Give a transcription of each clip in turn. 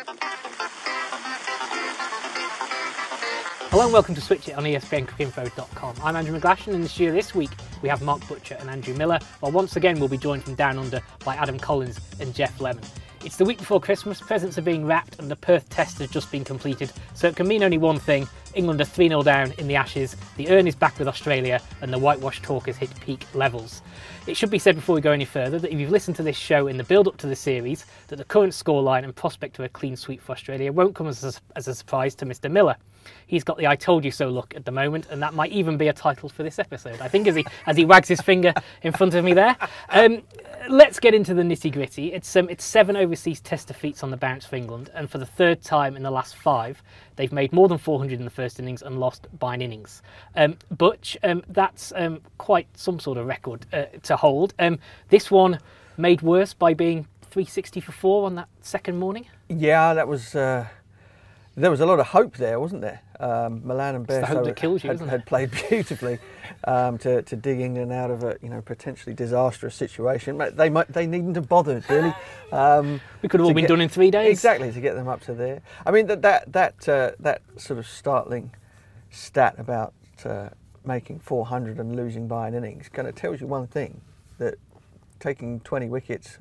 Hello and welcome to Switch It on ESPNCrickinfo.com. I'm Andrew McGlashan, and in the studio this week we have Mark Butcher and Andrew Miller, while once again we'll be joined from Down Under by Adam Collins and Jeff Lemon. It's the week before Christmas, presents are being wrapped and the Perth test has just been completed, so it can mean only one thing: England are 3-0 down in the Ashes, the urn is back with Australia and the whitewash talk has hit peak levels. It should be said before we go any further that if you've listened to this show in the build-up to the series, that the current scoreline and prospect of a clean sweep for Australia won't come as a surprise to Mr. Miller. He's got the "I told you so" look at the moment, and that might even be a title for this episode, I think, as he wags his finger in front of me there. Let's get into the nitty-gritty. It's 7 overseas test defeats on the bounce for England, and for the third time in the last 5, they've made more than 400 in the first innings and lost by an innings. Butch, that's quite some sort of record to hold. This one made worse by being 360 for 4 on that second morning. Yeah, that was... There was a lot of hope there, wasn't there? Milan and Bairstow had played beautifully to dig England out of a potentially disastrous situation. They needn't have bothered, really. We could have all been done in 3 days. Exactly, to get them up to there. I mean, that sort of startling stat about making 400 and losing by an innings kind of tells you one thing: that taking 20 wickets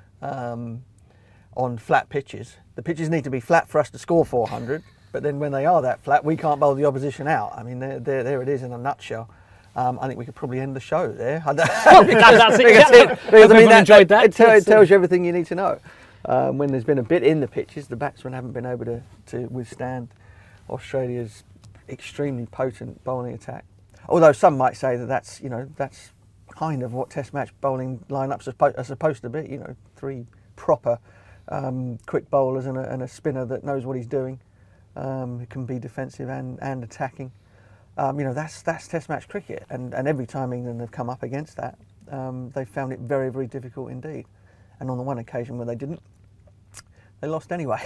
on flat pitches. The pitches need to be flat for us to score 400, but then when they are that flat, we can't bowl the opposition out. I mean, there it is in a nutshell. I think we could probably end the show there. That's it. Because, I mean, enjoyed that. It tells you everything you need to know. When there's been a bit in the pitches, the batsmen haven't been able to withstand Australia's extremely potent bowling attack. Although some might say that's kind of what Test match bowling lineups are supposed to be. 3 proper quick bowlers and a spinner that knows what he's doing, who can be defensive and attacking. That's Test match cricket, and every time England have come up against that, they found it very, very difficult indeed. And on the one occasion where they didn't, they lost anyway.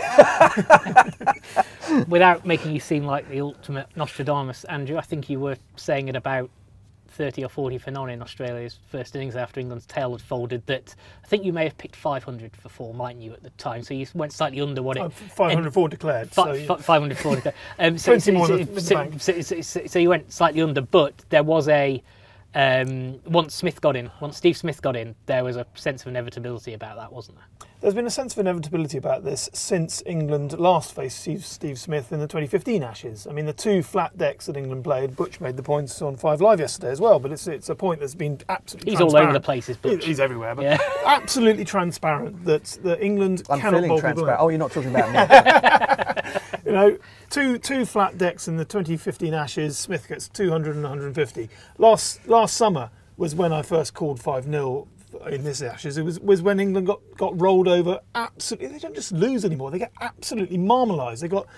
Without making you seem like the ultimate Nostradamus, Andrew, I think you were saying at about 30 or 40 for none in Australia's first innings after England's tail had folded, that I think you may have picked 500 for 4, mightn't you, at the time? So you went slightly under what it... 504 declared. 504 declared. So you went slightly under, but there was once Steve Smith got in, there was a sense of inevitability about that, wasn't there? There's been a sense of inevitability about this since England last faced Steve Smith in the 2015 Ashes. I mean, the 2 flat decks that England played, Butch made the points on 5 Live yesterday as well, but it's a point that's been absolutely He's transparent. all over the place, is Butch. He's everywhere, but absolutely transparent that England cannot bowl people in. Oh, you're not talking about me. Two flat decks in the 2015 Ashes, Smith gets 200 and 150. Last summer was when I first called 5-0 in this Ashes. It was when England got rolled over. Absolutely, they don't just lose anymore. They get absolutely marmalised. They got,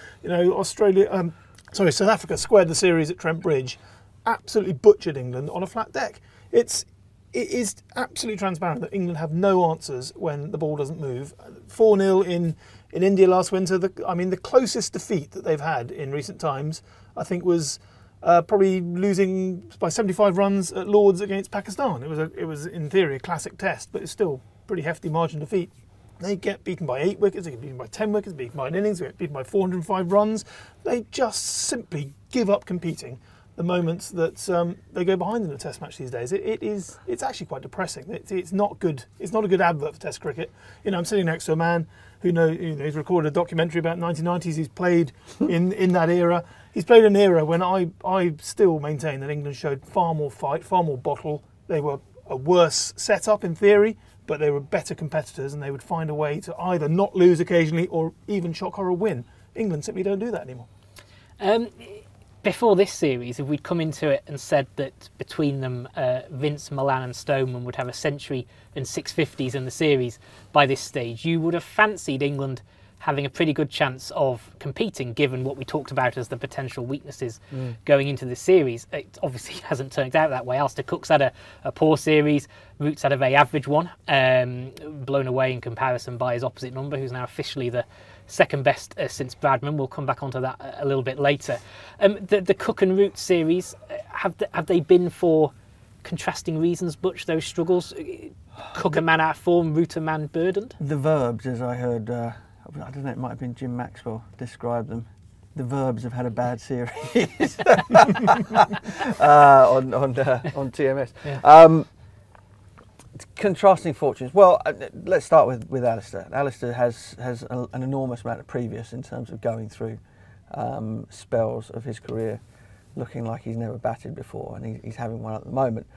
South Africa squared the series at Trent Bridge, absolutely butchered England on a flat deck. It is absolutely transparent that England have no answers when the ball doesn't move. 4-0 in India last winter. The closest defeat that they've had in recent times, I think, was probably losing by 75 runs at Lords against Pakistan. It was in theory a classic test, but it's still a pretty hefty margin defeat. They get beaten by 8 wickets, they get beaten by 10 wickets, beaten by an innings, they get beaten by 405 runs. They just simply give up competing the moments that they go behind in a Test match these days. It's actually quite depressing. It's not good. It's not a good advert for Test cricket. I'm sitting next to a man who he's recorded a documentary about 1990s. He's played in that era. He's played an era when I still maintain that England showed far more fight, far more bottle. They were a worse setup in theory, but they were better competitors, and they would find a way to either not lose occasionally or even shock horror win. England simply don't do that anymore. Before this series, if we'd come into it and said that between them, Vince, Milan and Stoneman would have a century and 650s in the series by this stage, you would have fancied England having a pretty good chance of competing, given what we talked about as the potential weaknesses going into the series. It obviously hasn't turned out that way. Alistair Cook's had a poor series. Root's had a very average one, blown away in comparison by his opposite number, who's now officially the second best since Bradman. We'll come back onto that a little bit later. The Cook and Root series, have they been for contrasting reasons, Butch, those struggles? Cook a man out of form, Root a man burdened? The verbs, as I heard I don't know, it might have been Jim Maxwell described them. The Verbs have had a bad series on TMS. Yeah. Contrasting fortunes. Well, let's start with Alistair. Alistair has an enormous amount of previous in terms of going through spells of his career looking like he's never batted before, and he's having one at the moment.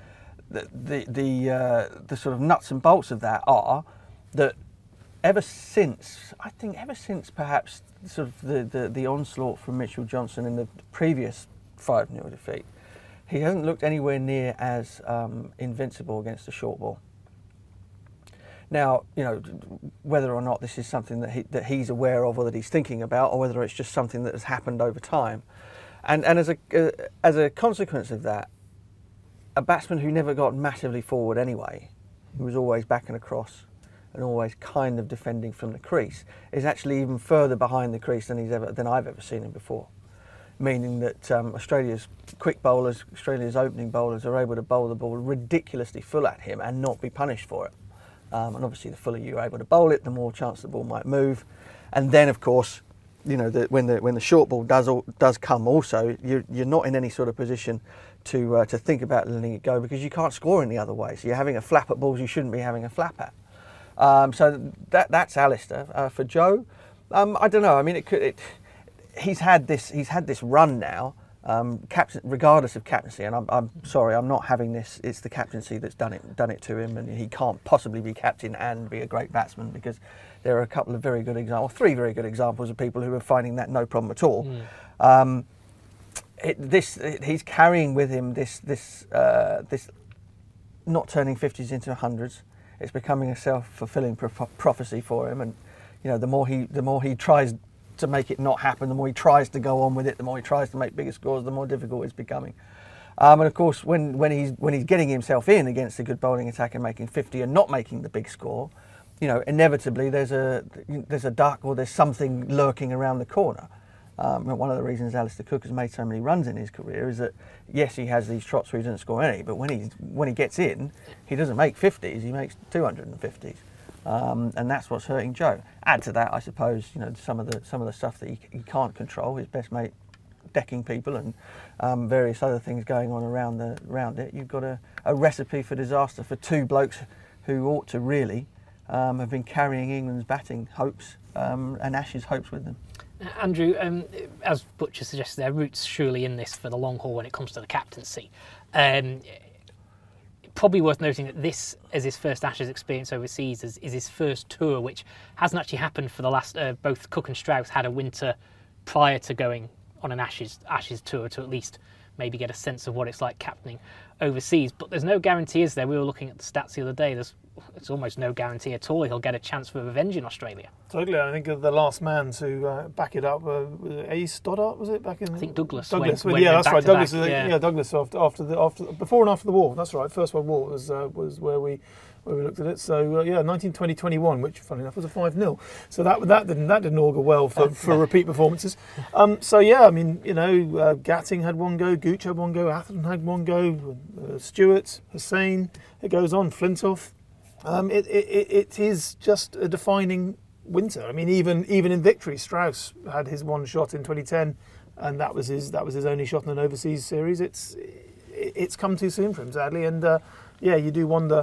The sort of nuts and bolts of that are that ever since perhaps sort of the onslaught from Mitchell Johnson in the previous 5-0 defeat, he hasn't looked anywhere near as invincible against the short ball. Now, you know, whether or not this is something that he's aware of or that he's thinking about, or whether it's just something that has happened over time, and as a consequence of that, a batsman who never got massively forward anyway, who was always back and across and always kind of defending from the crease, is actually even further behind the crease than I've ever seen him before. Meaning that Australia's quick bowlers, Australia's opening bowlers are able to bowl the ball ridiculously full at him and not be punished for it. And obviously the fuller you're able to bowl it, the more chance the ball might move. And then of course, you know, when the short ball does come also, you're not in any sort of position to think about letting it go, because you can't score any other way. So you're having a flap at balls you shouldn't be having a flap at. So that's Alistair. For Joe, I don't know. I mean, he's had this run now, captain, regardless of captaincy. And I'm sorry, I'm not having this. It's the captaincy that's done it to him, and he can't possibly be captain and be a great batsman, because there are a couple of very good examples, 3 very good examples of people who are finding that no problem at all. He's carrying with him this not turning 50s into 100s. It's becoming a self-fulfilling prophecy for him, and you know, the more he tries to make it not happen, the more he tries to go on with it, the more he tries to make bigger scores, the more difficult it's becoming. And of course, when he's getting himself in against a good bowling attack and making 50 and not making the big score, you know, inevitably there's a duck, or there's something lurking around the corner. One of the reasons Alistair Cook has made so many runs in his career is that, yes, he has these trots where he doesn't score any, but when he gets in, he doesn't make 50s, he makes 250s. And that's what's hurting Joe. Add to that, I suppose, you know, some of the stuff that he can't control, his best mate decking people and various other things going on around it. You've got a recipe for disaster for 2 blokes who ought to really have been carrying England's batting hopes and Ashes hopes with them. Andrew, as Butcher suggested, their roots surely in this for the long haul when it comes to the captaincy. Probably worth noting that this, as his first Ashes experience overseas, is his first tour, which hasn't actually happened for the last. Both Cook and Strauss had a winter prior to going on an Ashes tour to at least maybe get a sense of what it's like captaining overseas. But there's no guarantee, is there? We were looking at the stats the other day. It's almost no guarantee at all he'll get a chance for revenge in Australia. Totally. I think the last man to back it up was Ace Stoddart, was it, back in? I think Douglas. Douglas, went that's right. Douglas, back, Douglas after before and after the war. That's right. First World War was where we looked at it. So 1920-21, which funny enough was a 5-0. So that didn't augur well for repeat performances. I mean, you know, Gatting had one go, Gooch had one go, Atherton had one go, Stewart, Hussain. It goes on. Flintoff. It is just a defining winter. I mean, even in victory, Strauss had his one shot in 2010, and that was his only shot in an overseas series. It's come too soon for him, sadly, and you do wonder.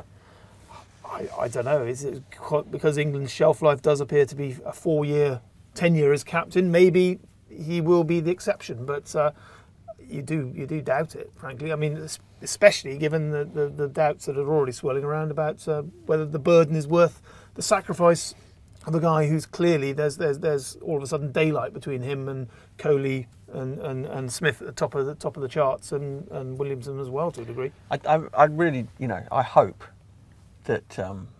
I don't know. Is it because England's shelf life does appear to be a 4-year tenure as captain? Maybe he will be the exception, but you do doubt it, frankly. I mean, especially given the doubts that are already swirling around about whether the burden is worth the sacrifice of a guy who's clearly there's all of a sudden daylight between him and Kohli and Smith at the top of the charts and Williamson as well to a degree. I really, you know, I hope that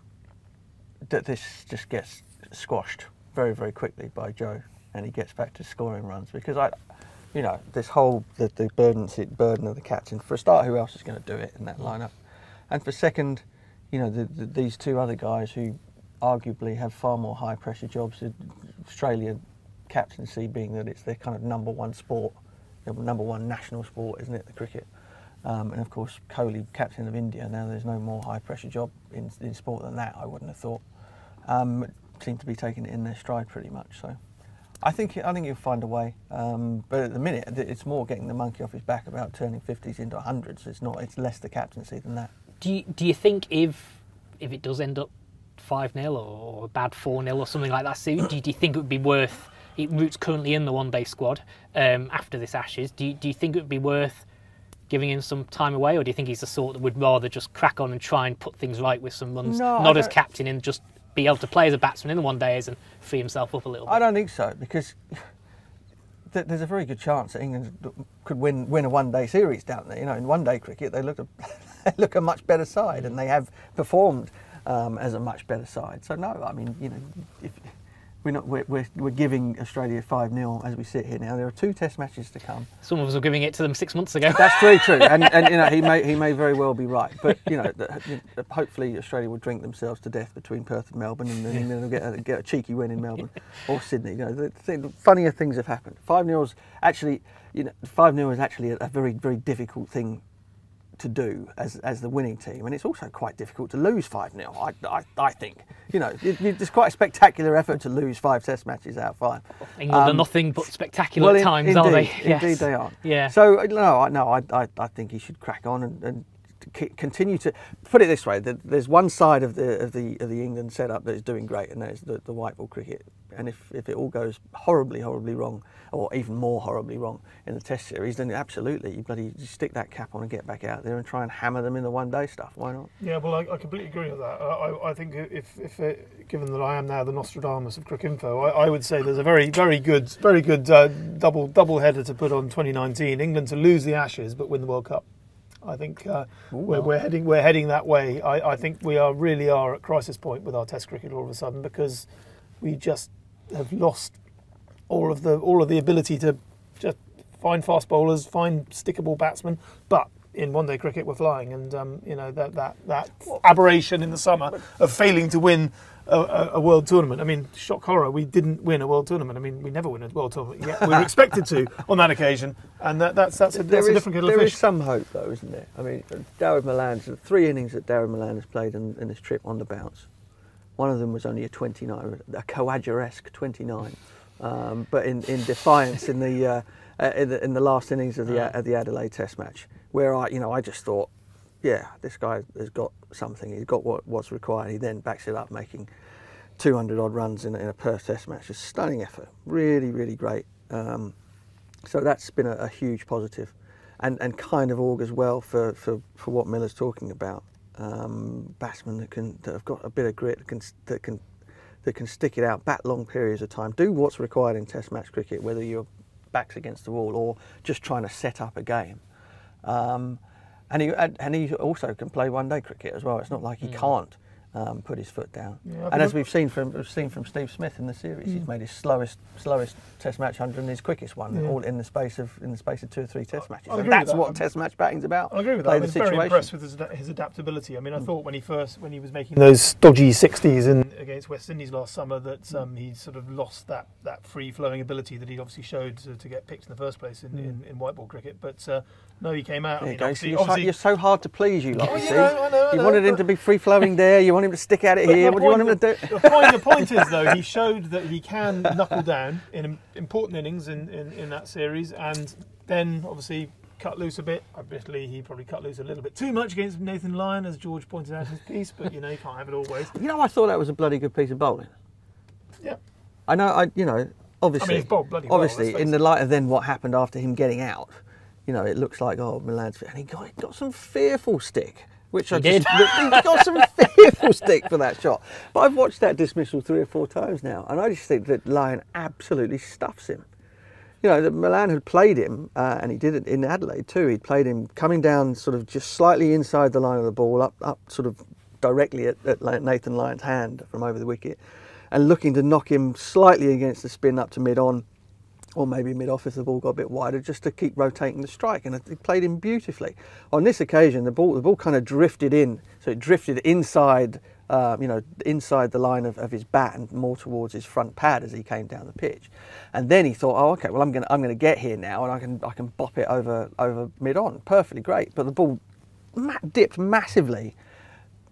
that this just gets squashed very, very quickly by Joe and he gets back to scoring runs, because you know, this whole the burden of the captain. For a start, who else is going to do it in that lineup? And for second, you know, these 2 other guys who arguably have far more high pressure jobs. Australia captaincy being that it's their kind of number 1 sport, their number 1 national sport, isn't it? The cricket. And of course, Kohli, captain of India. Now there's no more high pressure job in sport than that. I wouldn't have thought. seem to be taking it in their stride pretty much. So I think he'll find a way. But at the minute, it's more getting the monkey off his back about turning 50s into 100s. It's less the captaincy than that. Do you think if it does end up 5-0 or a bad 4-0 or something like that, do you think it would be worth? Root's currently in the one-day squad after this Ashes. Do you think it would be worth giving him some time away, or do you think he's the sort that would rather just crack on and try and put things right with some runs, not as captain, and just be able to play as a batsman in the one-days and free himself up a little bit? I don't think so, because there's a very good chance that England could win a one-day series down there. In one-day cricket, they look a much better side, and they have performed as a much better side. So no, I mean, if we're giving Australia 5-0 as we sit here now. There are 2 Test matches to come. Some of us were giving it to them 6 months ago. That's very true, and he may very well be right. But hopefully Australia will drink themselves to death between Perth and Melbourne, and then England will get a cheeky win in Melbourne or Sydney. The funnier things have happened. 5-0 is actually a very, very difficult thing to do as the winning team, and it's also quite difficult to lose 5-0. I think it's quite a spectacular effort to lose 5 Test matches out of 5. England are nothing but spectacular at times, indeed, are they? Indeed, they are. Yeah. So I think he should crack on and continue to put it this way. There's one side of the England setup that is doing great, and that is the white ball cricket. And if it all goes horribly wrong, or even more horribly wrong in the Test series, then absolutely you bloody stick that cap on and get back out there and try and hammer them in the one-day stuff. Why not? Yeah, well, I completely agree with that. I think if given that I am now the Nostradamus of Cricinfo, I would say there's a very good double header to put on 2019. England to lose the Ashes but win the World Cup. I think we're heading that way. I think we really are at crisis point with our Test cricket all of a sudden, because we just have lost all of the ability to just find fast bowlers, find stickable batsmen. But in one-day cricket, we're flying, and that aberration in the summer of failing to win a world tournament. I mean, shock horror, we didn't win a world tournament. I mean, we never win a world tournament. Yet we were expected to on that occasion, and that's a different kettle of fish. There is some hope, though, isn't there? I mean, Dawid Malan, the 3 innings that Dawid Malan has played in this trip on the bounce, one of them was only a 29, a Khawaja-esque 29. But in defiance in the last innings of the Adelaide Test match, where I just thought, yeah, this guy has got something. He's got what's required. He then backs it up, making 200 odd runs in a Perth Test match. A stunning effort, really, really great. So that's been a huge positive, and kind of augurs well for what Miller's talking about. Batsmen that have got a bit of grit, that can stick it out, bat long periods of time, do what's required in Test match cricket, whether your back's against the wall or just trying to set up a game. And he also can play one-day cricket as well. It's not like he can't put his foot down. Yeah, and as we've seen from Steve Smith in the series, he's made his slowest Test match 100 and his quickest one, all in the space of 2 or 3 Test matches. And that's what Test match batting's about. I agree with that. I was very impressed with his adaptability. I mean, I thought when he was making those dodgy 60s against West Indies last summer that he sort of lost that free-flowing ability that he obviously showed to get picked in the first place in white ball cricket. But no, he came out. You're so hard to please, you lot. I know. You wanted him to be free-flowing there. You want him to stick at it here. What do you want him to do? The point is, though, he showed that he can knuckle down in important innings in that series, and then obviously cut loose a bit. Admittedly, he probably cut loose a little bit too much against Nathan Lyon, as George pointed out in his piece. But you can't have it always. I thought that was a bloody good piece of bowling. Yeah. I know. Obviously, he's bowled bloody well, in the light of then what happened after him getting out, it looks like Milan's fit, and he got some fearful stick. He got some fearful stick for that shot. But I've watched that dismissal 3 or 4 times now, and I just think that Lyon absolutely stuffs him. Milan had played him, and he did it in Adelaide too. He'd played him coming down sort of just slightly inside the line of the ball, up sort of directly at Nathan Lyon's hand from over the wicket, and looking to knock him slightly against the spin up to mid-on, or maybe mid-off if the ball got a bit wider, just to keep rotating the strike, and he played him beautifully. On this occasion, the ball kind of drifted in, so it drifted inside, inside the line of his bat and more towards his front pad as he came down the pitch. And then he thought, oh, okay, well I'm going to get here now, and I can bop it over mid-on, perfectly great. But the ball dipped massively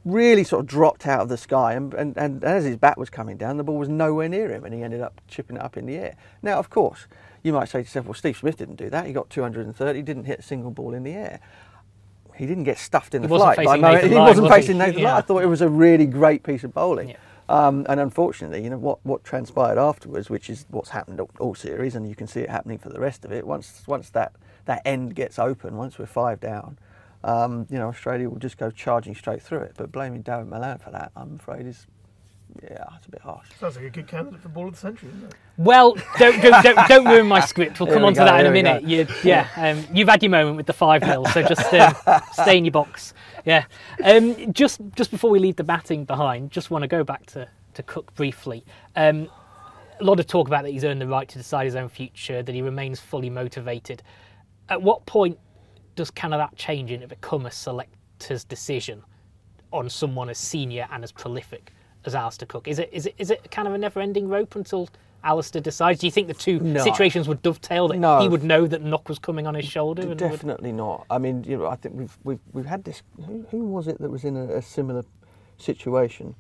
really sort of dropped out of the sky, and as his bat was coming down, the ball was nowhere near him, and he ended up chipping it up in the air. Now, of course, you might say to yourself, well, Steve Smith didn't do that. He got 230, didn't hit a single ball in the air. He didn't get stuffed in the flight. He wasn't facing Nathan Lyon. I thought it was a really great piece of bowling. Yeah. And unfortunately, you know, what transpired afterwards, which is what's happened all series, and you can see it happening for the rest of it, once that end gets open, once we're 5 down, you know, Australia will just go charging straight through it. But blaming Darren Malan for that, I'm afraid, it's a bit harsh. Sounds like a good candidate for ball of the century, isn't it? Well, don't ruin my script. We'll come on to that in a minute. You've had your moment with the 5-0, so just stay in your box. Yeah. Just before we leave the batting behind, just want to go back to Cook briefly. A lot of talk about that he's earned the right to decide his own future, that he remains fully motivated. At what point does kind of that change and it become a selector's decision on someone as senior and as prolific as Alistair Cook? Is it kind of a never-ending rope until Alistair decides? Do you think the two situations would dovetail, that he would know that knock was coming on his shoulder? Definitely not. I mean, you know, I think we've had this. Who was it that was in a similar situation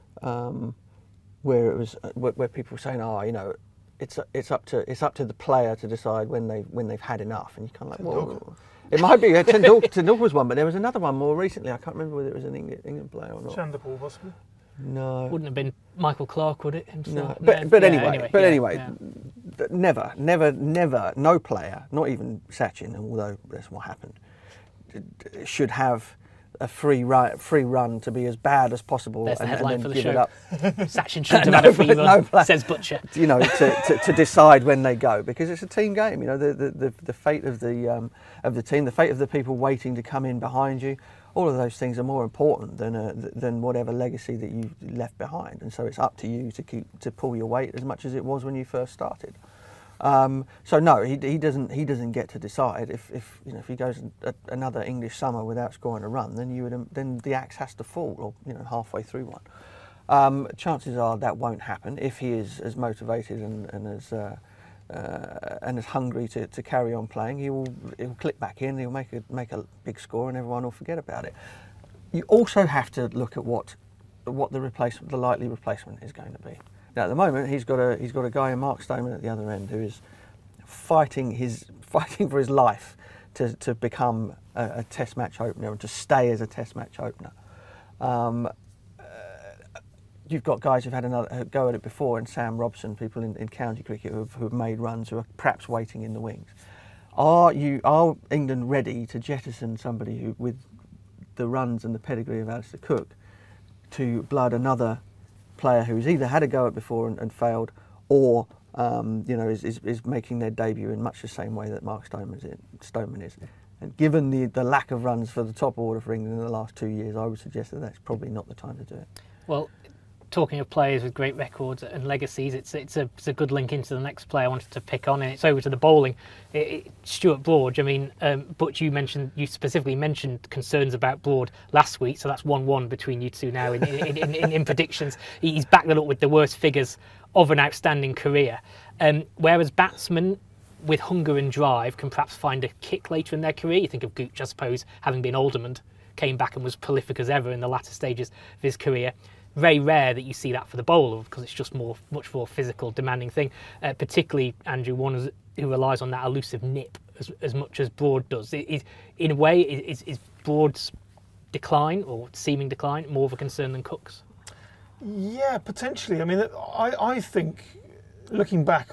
where it was where people were saying, you know, it's up to the player to decide when they've had enough, and you kind of like, well, it might be. Tendulkar was one, but there was another one more recently. I can't remember whether it was an England player or not. Chanderpaul, possibly. No, wouldn't have been Michael Clarke, would it? Himself? No, but anyway, never, no player, not even Sachin, although that's what happened, should have a free run to be as bad as possible, and then for the give show. it up. Sachin shouldn't have had a free run, says Butcher. You know, to decide when they go, because it's a team game. You know, the fate of the team, the fate of the people waiting to come in behind you. All of those things are more important than whatever legacy that you left behind, and so it's up to you to pull your weight as much as it was when you first started. So no, he doesn't get to decide if he goes another English summer without scoring a run, then the axe has to fall, or you know, halfway through one. Chances are that won't happen if he is as motivated and as hungry to carry on playing. He'll click back in. He'll make a big score, and everyone will forget about it. You also have to look at what the likely replacement is going to be. Now, at the moment, he's got a guy in Mark Stoneman at the other end who is fighting for his life to become a Test match opener and to stay as a Test match opener. You've got guys who've had another go at it before, and Sam Robson, people in county cricket who've made runs, who are perhaps waiting in the wings. Are England ready to jettison somebody who, with the runs and the pedigree of Alistair Cook, to blood another player who's either had a go at before and failed, or is making their debut in much the same way that Mark Stoneman is? And given the lack of runs for the top order for England in the last 2 years, I would suggest that that's probably not the time to do it. Well, talking of players with great records and legacies, it's a good link into the next player I wanted to pick on, and it's over to the bowling. Stuart Broad. I mean, Butch, you specifically mentioned concerns about Broad last week, so that's 1-1 between you two now in predictions. He's backed that up with the worst figures of an outstanding career. Whereas batsmen with hunger and drive can perhaps find a kick later in their career. You think of Gooch, I suppose, having been Alderman, came back and was prolific as ever in the latter stages of his career. Very rare that you see that for the bowler, because it's just much more physical, demanding thing. Particularly, Andrew, one who relies on that elusive nip as much as Broad does. In a way, is Broad's decline, or seeming decline, more of a concern than Cook's? Yeah, potentially. I mean, I think, looking back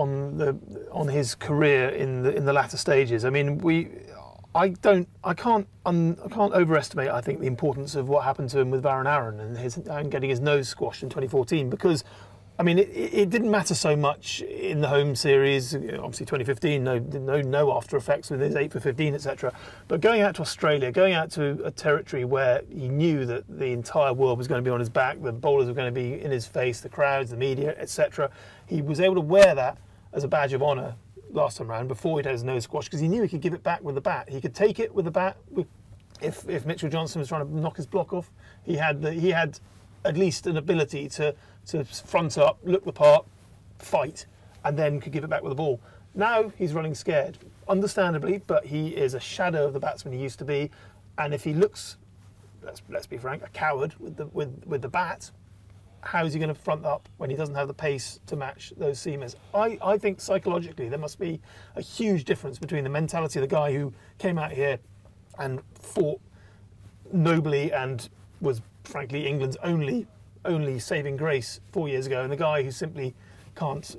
on his career in the latter stages, I mean, I can't overestimate, I think, the importance of what happened to him with Varun Aaron and getting his nose squashed in 2014, because, I mean, it didn't matter so much in the home series. Obviously 2015, no after effects with his 8 for 15, etc. But going out to Australia, going out to a territory where he knew that the entire world was going to be on his back, the bowlers were going to be in his face, the crowds, the media, etc. He was able to wear that as a badge of honour last time round, before he'd had his nose squashed, because he knew he could give it back with the bat. He could take it with the bat. If Mitchell Johnson was trying to knock his block off, he had at least an ability to front up, look the part, fight, and then could give it back with the ball. Now he's running scared, understandably, but he is a shadow of the batsman he used to be, and if he looks let's be frank, a coward with the bat. How is he going to front up when he doesn't have the pace to match those seamers? I think psychologically there must be a huge difference between the mentality of the guy who came out here and fought nobly and was frankly England's only saving grace 4 years ago, and the guy who simply can't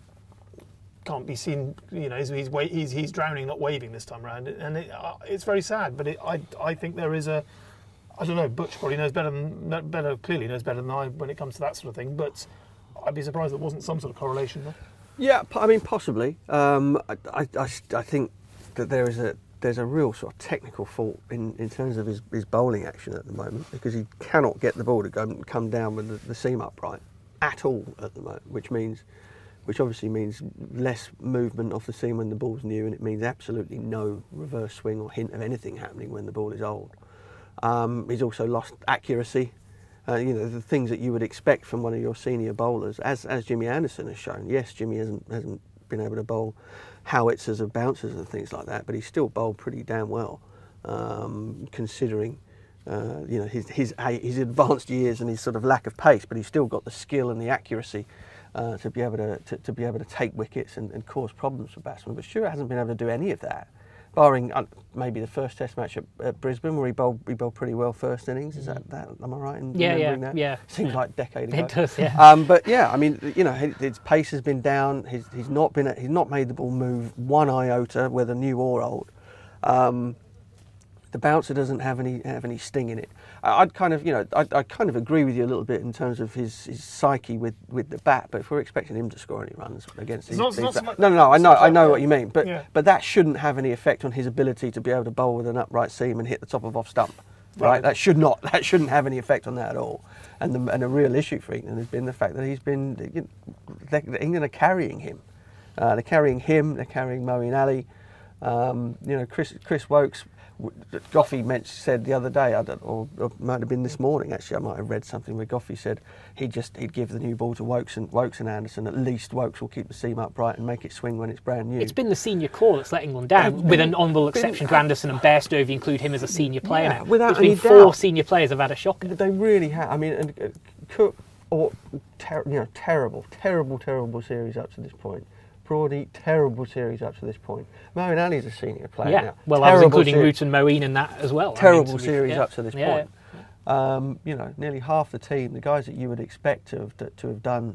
be seen. You know, he's drowning, not waving this time around, and it's very sad. But I think there is a, I don't know. Butch probably clearly knows better than I when it comes to that sort of thing. But I'd be surprised there wasn't some sort of correlation there. Yeah, I mean possibly. I think that there's a real sort of technical fault in terms of his bowling action at the moment, because he cannot get the ball to come down with the seam upright at all at the moment, which obviously means less movement off the seam when the ball's new, and it means absolutely no reverse swing or hint of anything happening when the ball is old. He's also lost accuracy, the things that you would expect from one of your senior bowlers, as Jimmy Anderson has shown. Yes, Jimmy hasn't been able to bowl howitzers of bouncers and things like that, but he's still bowled pretty damn well, considering his advanced years and his sort of lack of pace. But he's still got the skill and the accuracy to be able to take wickets and cause problems for batsmen. But Stewart hasn't been able to do any of that, barring maybe the first Test match at Brisbane, where he bowled pretty well first innings. Is that am I right in remembering that? Yeah. Seems like a decade ago. It does, yeah. But yeah, I mean, his pace has been down. He's not made the ball move one iota, whether new or old. The bouncer doesn't have any sting in it. I kind of agree with you a little bit in terms of his psyche with the bat. But if we're expecting him to score any runs against these, I know what you mean. But that shouldn't have any effect on his ability to be able to bowl with an upright seam and hit the top of off stump. Right? That shouldn't have any effect on that at all. And a real issue for England has been the fact that England are carrying him. They're carrying him. They're carrying Moeen Ali. Chris Woakes. Goffey said the other day, or it might have been this morning actually, I might have read something where Goffey said he'd give the new ball to Woakes and Anderson. At least Woakes will keep the seam upright and make it swing when it's brand new. It's been the senior core that's let England down, with an honourable exception to Anderson and Bairstow, if you include him as a senior player now. Without any doubt. 4 senior players have had a shocker. They really have. I mean, and Cook, terrible series up to this point. Broady, terrible series up to this point. Moeen Ali's a senior player now. Well, I was including Root and Moeen in that as well. Terrible series up to this point. Nearly half the team, the guys that you would expect to have done,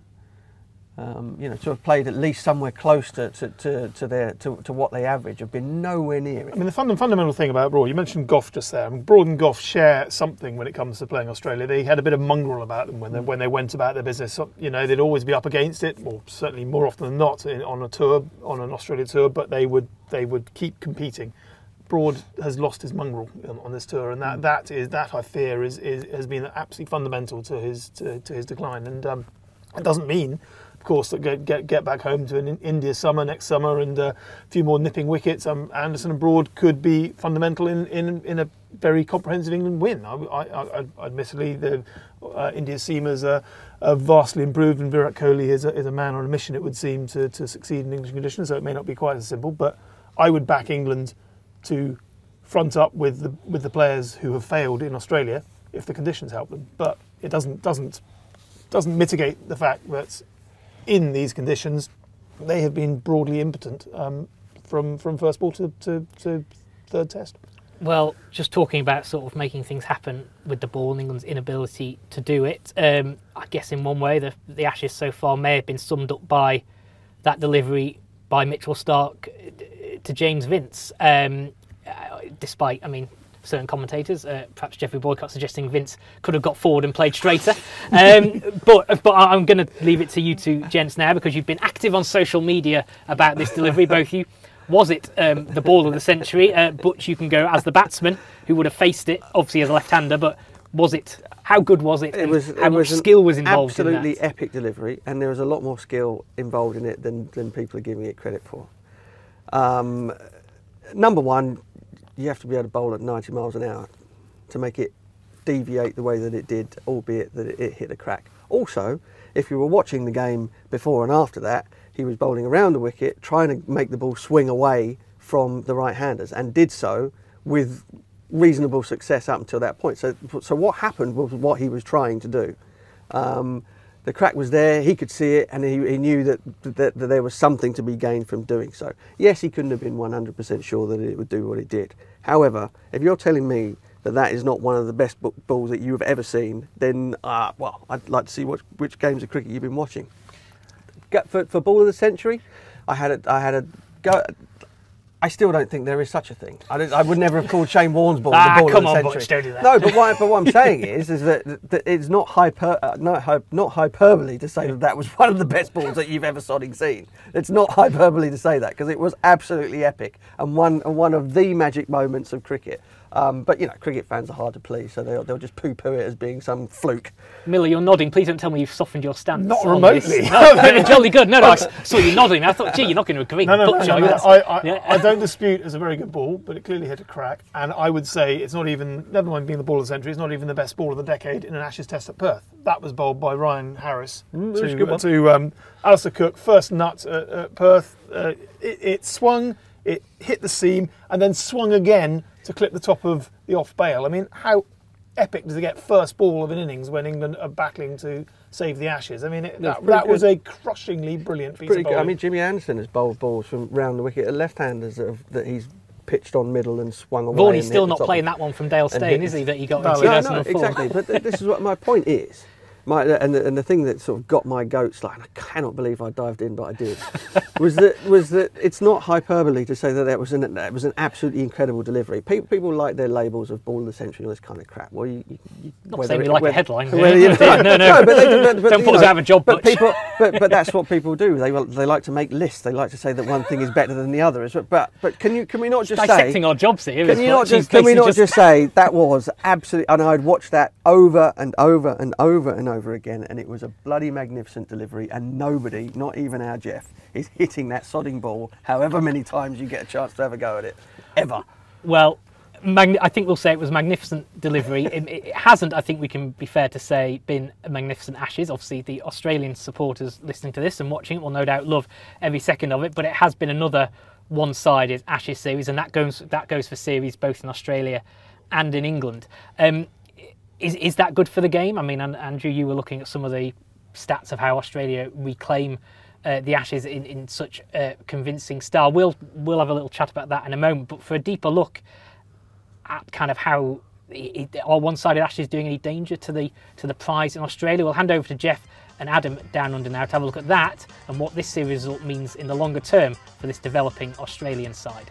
to have played at least somewhere close to what they average, have been nowhere near it. I mean, the fundamental thing about Broad, you mentioned Goff just there. I mean, Broad and Goff share something when it comes to playing Australia. They had a bit of mongrel about them when they went about their business. So, they'd always be up against it, or certainly more often than not on an Australia tour. But they would keep competing. Broad has lost his mongrel on this tour, and that I fear has been absolutely fundamental to his decline. And it doesn't mean, of course, that get back home to an India summer next summer and a few more nipping wickets. Anderson and Broad could be fundamental in a very comprehensive England win. Admittedly, the India's seamers are vastly improved, and Virat Kohli is a man on a mission, it would seem, to succeed in English conditions. So it may not be quite as simple, but I would back England to front up with the players who have failed in Australia if the conditions help them. But it doesn't mitigate the fact that in these conditions they have been broadly impotent from first ball to third Test. Well, just talking about sort of making things happen with the ball and England's inability to do it, I guess in one way the Ashes so far may have been summed up by that delivery by Mitchell Starc to James Vince, despite, certain commentators, perhaps Geoffrey Boycott, suggesting Vince could have got forward and played straighter. But I'm going to leave it to you two gents now, because you've been active on social media about this delivery, both you. Was it the ball of the century? Butch, you can go as the batsman who would have faced it, obviously as a left-hander, but was it? How good was it? How much skill was involved in that? Absolutely epic delivery, and there was a lot more skill involved in it than people are giving it credit for. Number one, you have to be able to bowl at 90 miles an hour to make it deviate the way that it did, albeit that it hit a crack. Also, if you were watching the game before and after that, he was bowling around the wicket, trying to make the ball swing away from the right-handers, and did so with reasonable success up until that point. So what happened was what he was trying to do. The crack was there, he could see it, and he knew that there was something to be gained from doing so. Yes, he couldn't have been 100% sure that it would do what it did. However, if you're telling me that is not one of the best balls that you've ever seen, then, well, I'd like to see which games of cricket you've been watching. For ball of the century, I had a go. I still don't think there is such a thing. I would never have called Shane Warne's ball the ball of the century. Butch, don't do that. No, but what I'm saying is that it's not hyperbole to say that was one of the best balls that you've ever seen. It's not hyperbole to say that, because it was absolutely epic and one of the magic moments of cricket. But cricket fans are hard to please, so they'll just poo-poo it as being some fluke. Miller, you're nodding. Please don't tell me you've softened your stance. Not remotely. No, jolly good. No, I saw you nodding. I thought, gee, you're not going to agree. No. Yeah. I don't dispute it's a very good ball, but it clearly hit a crack. And I would say it's not even, never mind being the ball of the century, it's not even the best ball of the decade in an Ashes test at Perth. That was bowled by Ryan Harris to Alistair Cook. First nut at Perth. It swung, it hit the seam, and then swung again to clip the top of the off bail. I mean, how epic does it get first ball of an innings when England are battling to save the Ashes? I mean, that was a crushingly brilliant piece of bowling. I mean, Jimmy Anderson has bowled balls from round the wicket at left-handers that he's pitched on middle and swung away. Varney's still not playing that one from Dale Steyn, is he, that he got in 2004? No, exactly. But this is what my point is. And the thing that sort of got my goats, like, I cannot believe I dived in, but I did, was that it's not hyperbole to say that was an absolutely incredible delivery. People like their labels of ball of the century and all this kind of crap. Well, not saying we like a headline. No, but don't put us out of a job. But that's what people do. They like to make lists. They like to say that one thing is better than the other. But can we not just dissecting our jobs here? Can we not just say that was absolutely? And I'd watched that over and over and over and over again, and it was a bloody magnificent delivery, and nobody, not even our Jeff, is hitting that sodding ball however many times you get a chance to have a go at it, ever. Well, I think we'll say it was a magnificent delivery. It hasn't, I think we can be fair to say, been a magnificent Ashes. Obviously, the Australian supporters listening to this and watching it will no doubt love every second of it, but it has been another one-sided Ashes series, and that goes for series both in Australia and in England. Is that good for the game? I mean, Andrew, you were looking at some of the stats of how Australia reclaim the Ashes in such a convincing style. We'll have a little chat about that in a moment. But for a deeper look at kind of how are one-sided Ashes doing any danger to the prize in Australia, we'll hand over to Jeff and Adam down under now to have a look at that and what this series result means in the longer term for this developing Australian side.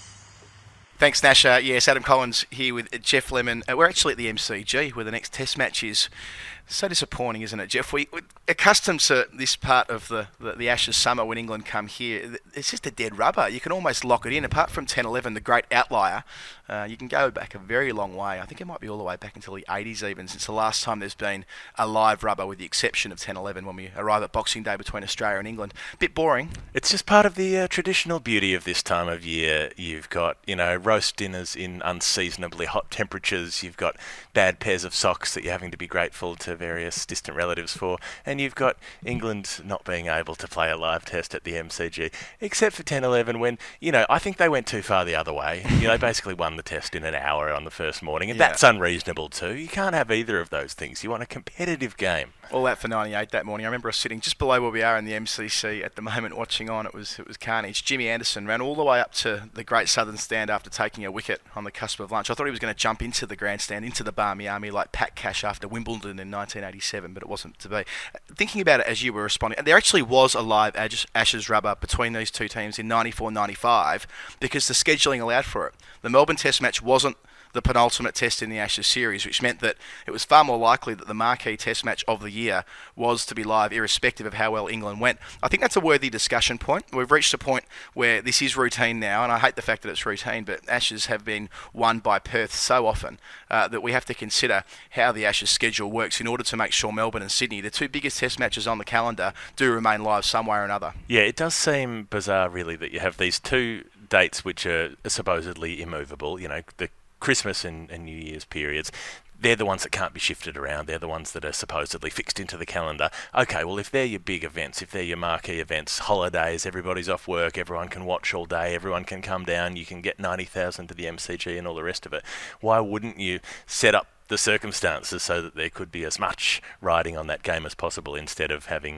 Thanks, Nasha. Yes, Adam Collins here with Geoff Lemon. We're actually at the MCG where the next Test match is. So disappointing, isn't it, Jeff? We're accustomed to this part of the Ashes summer when England come here. It's just a dead rubber. You can almost lock it in. Apart from 10-11, the great outlier, you can go back a very long way. I think it might be all the way back until the 80s even, since the last time there's been a live rubber, with the exception of 10-11 when we arrive at Boxing Day between Australia and England. Bit boring. It's just part of the traditional beauty of this time of year. You've got, roast dinners in unseasonably hot temperatures. You've got bad pairs of socks that you're having to be grateful to various distant relatives for, and you've got England not being able to play a live test at the MCG, except for 10-11 when, I think they went too far the other way. They basically won the test in an hour on the first morning, and that's unreasonable too. You can't have either of those things. You want a competitive game. All out for 98 that morning. I remember us sitting just below where we are in the MCC at the moment watching on. It was carnage. Jimmy Anderson ran all the way up to the Great Southern Stand after taking a wicket on the cusp of lunch. I thought he was going to jump into the grandstand, into the Barmy Army like Pat Cash after Wimbledon in 1987, but it wasn't to be. Thinking about it as you were responding, there actually was a live Ashes rubber between these two teams in 94-95 because the scheduling allowed for it. The Melbourne Test match wasn't the penultimate test in the Ashes series, which meant that it was far more likely that the marquee test match of the year was to be live, irrespective of how well England went. I think that's a worthy discussion point. We've reached a point where this is routine now, and I hate the fact that it's routine, but Ashes have been won by Perth so often that we have to consider how the Ashes schedule works in order to make sure Melbourne and Sydney, the two biggest test matches on the calendar, do remain live some way or another. Yeah, it does seem bizarre, really, that you have these two dates which are supposedly immovable, the Christmas and New Year's periods. they're the ones that can't be shifted around. They're the ones that are supposedly fixed into the calendar. Okay, well, if they're your big events, if they're your marquee events, holidays, everybody's off work, everyone can watch all day, everyone can come down, you can get 90,000 to the MCG and all the rest of it, why wouldn't you set up the circumstances so that there could be as much riding on that game as possible instead of having,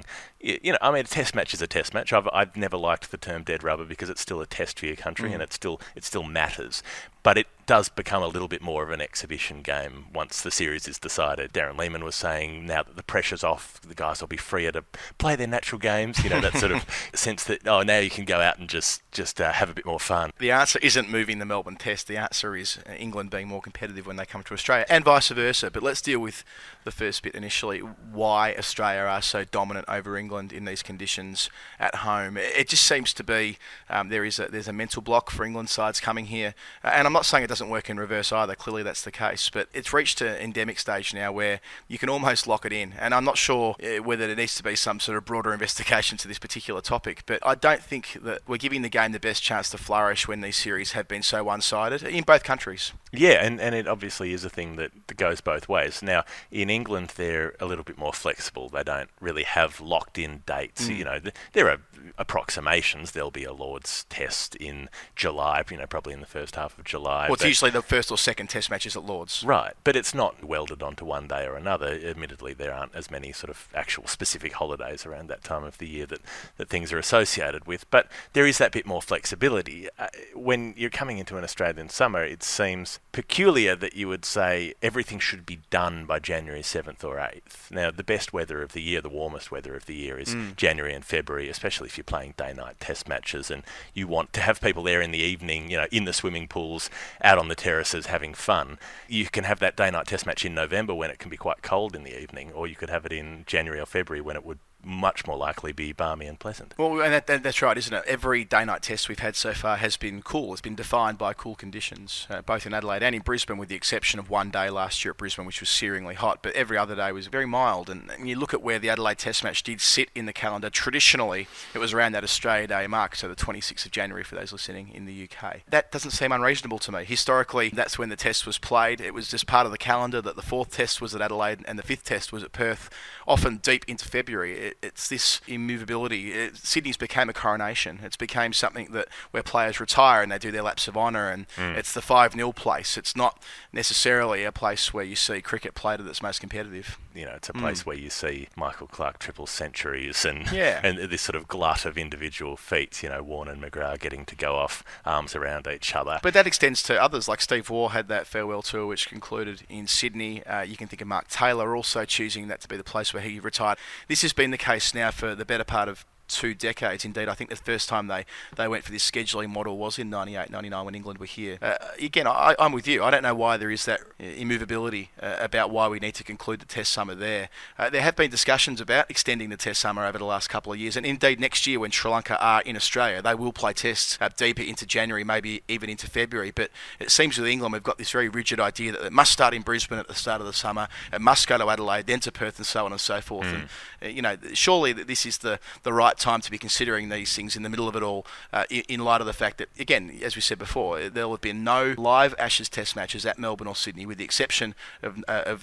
a test match is a test match. I've never liked the term dead rubber because it's still a test for your country and it still matters. But it does become a little bit more of an exhibition game once the series is decided. Darren Lehmann was saying now that the pressure's off, the guys will be freer to play their natural games, that sort of sense that, now you can go out and just have a bit more fun. The answer isn't moving the Melbourne Test. The answer is England being more competitive when they come to Australia, and vice versa. But let's deal with the first bit initially, why Australia are so dominant over England in these conditions at home. It just seems to be there's a mental block for England sides coming here, and I'm not saying it doesn't work in reverse either. Clearly that's the case, but it's reached an endemic stage now where you can almost lock it in, and I'm not sure whether there needs to be some sort of broader investigation to this particular topic, but I don't think that we're giving the game the best chance to flourish when these series have been so one-sided in both countries. Yeah, and it obviously is a thing that goes both ways. Now, in England, they're a little bit more flexible. They don't really have locked-in dates. There are approximations. There'll be a Lord's Test in July, probably in the first half of July. Well, it's usually the first or second Test matches at Lord's. Right, but it's not welded onto one day or another. Admittedly, there aren't as many sort of actual specific holidays around that time of the year that things are associated with. But there is that bit more flexibility. When you're coming into an Australian summer, it seems peculiar that you would say everything should be done by January 7th or 8th. Now, the best weather of the year, the warmest weather of the year is January and February, especially if you're playing day-night test matches and you want to have people there in the evening, in the swimming pools, out on the terraces having fun. You can have that day-night test match in November when it can be quite cold in the evening, or you could have it in January or February when it would much more likely be balmy and pleasant. Well, and that's right, isn't it? Every day-night test we've had so far has been cool. It's been defined by cool conditions, both in Adelaide and in Brisbane, with the exception of one day last year at Brisbane, which was searingly hot. But every other day was very mild. And you look at where the Adelaide Test match did sit in the calendar. Traditionally, it was around that Australia Day mark, so the 26th of January for those listening in the UK. That doesn't seem unreasonable to me. Historically, that's when the test was played. It was just part of the calendar that the fourth test was at Adelaide and the fifth test was at Perth, often deep into February. It's this immovability. Sydney's became a coronation. It's became something that where players retire and they do their laps of honour, and it's the 5-0 place. It's not necessarily a place where you see cricket played at its most competitive. It's a place where you see Michael Clarke triple centuries and this sort of glut of individual feats, Warne and McGrath getting to go off arms around each other. But that extends to others, like Steve Waugh had that farewell tour which concluded in Sydney. You can think of Mark Taylor also choosing that to be the place where he retired. This has been the case now for the better part of 2 decades. Indeed, I think the first time they went for this scheduling model was in 98, 99 when England were here. Again, I'm with you. I don't know why there is that immovability about why we need to conclude the Test summer there. There have been discussions about extending the Test summer over the last couple of years, and indeed next year when Sri Lanka are in Australia, they will play Tests deeper into January, maybe even into February. But it seems with England we've got this very rigid idea that it must start in Brisbane at the start of the summer, it must go to Adelaide, then to Perth, and so on and so forth. And surely this is the right time to be considering these things in the middle of it all, in light of the fact that, again, as we said before, there will have been no live Ashes Test matches at Melbourne or Sydney, with the exception of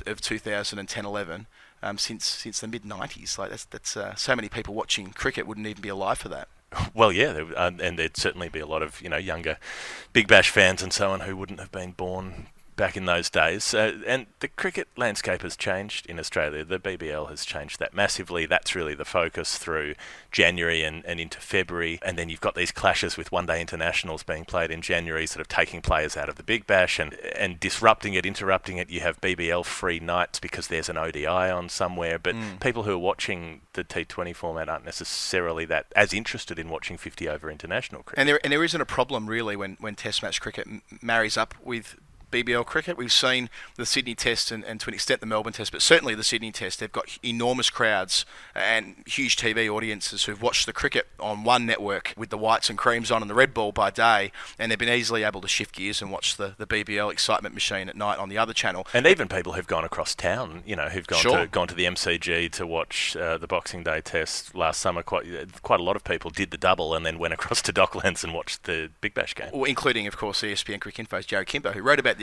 2010-11, since the mid-90s. Like that's so many people watching cricket wouldn't even be alive for that. Well, yeah, and there'd certainly be a lot of younger Big Bash fans and so on who wouldn't have been born back in those days. And the cricket landscape has changed in Australia. The BBL has changed that massively. That's really the focus through January and into February. And then you've got these clashes with one-day internationals being played in January, sort of taking players out of the Big Bash and disrupting it, interrupting it. You have BBL free nights because there's an ODI on somewhere. But people who are watching the T20 format aren't necessarily that as interested in watching 50-over international cricket. And there isn't a problem, really, when Test match cricket marries up with BBL cricket. We've seen the Sydney Test and to an extent the Melbourne Test, but certainly the Sydney Test. They've got enormous crowds and huge TV audiences who've watched the cricket on one network with the whites and creams on and the red ball by day, and they've been easily able to shift gears and watch the BBL excitement machine at night on the other channel. And even people who've gone across town, who've gone to the MCG to watch the Boxing Day Test last summer. Quite a lot of people did the double and then went across to Docklands and watched the Big Bash game. Well, including, of course, ESPN Cricinfo's Jared Kimber, who wrote about the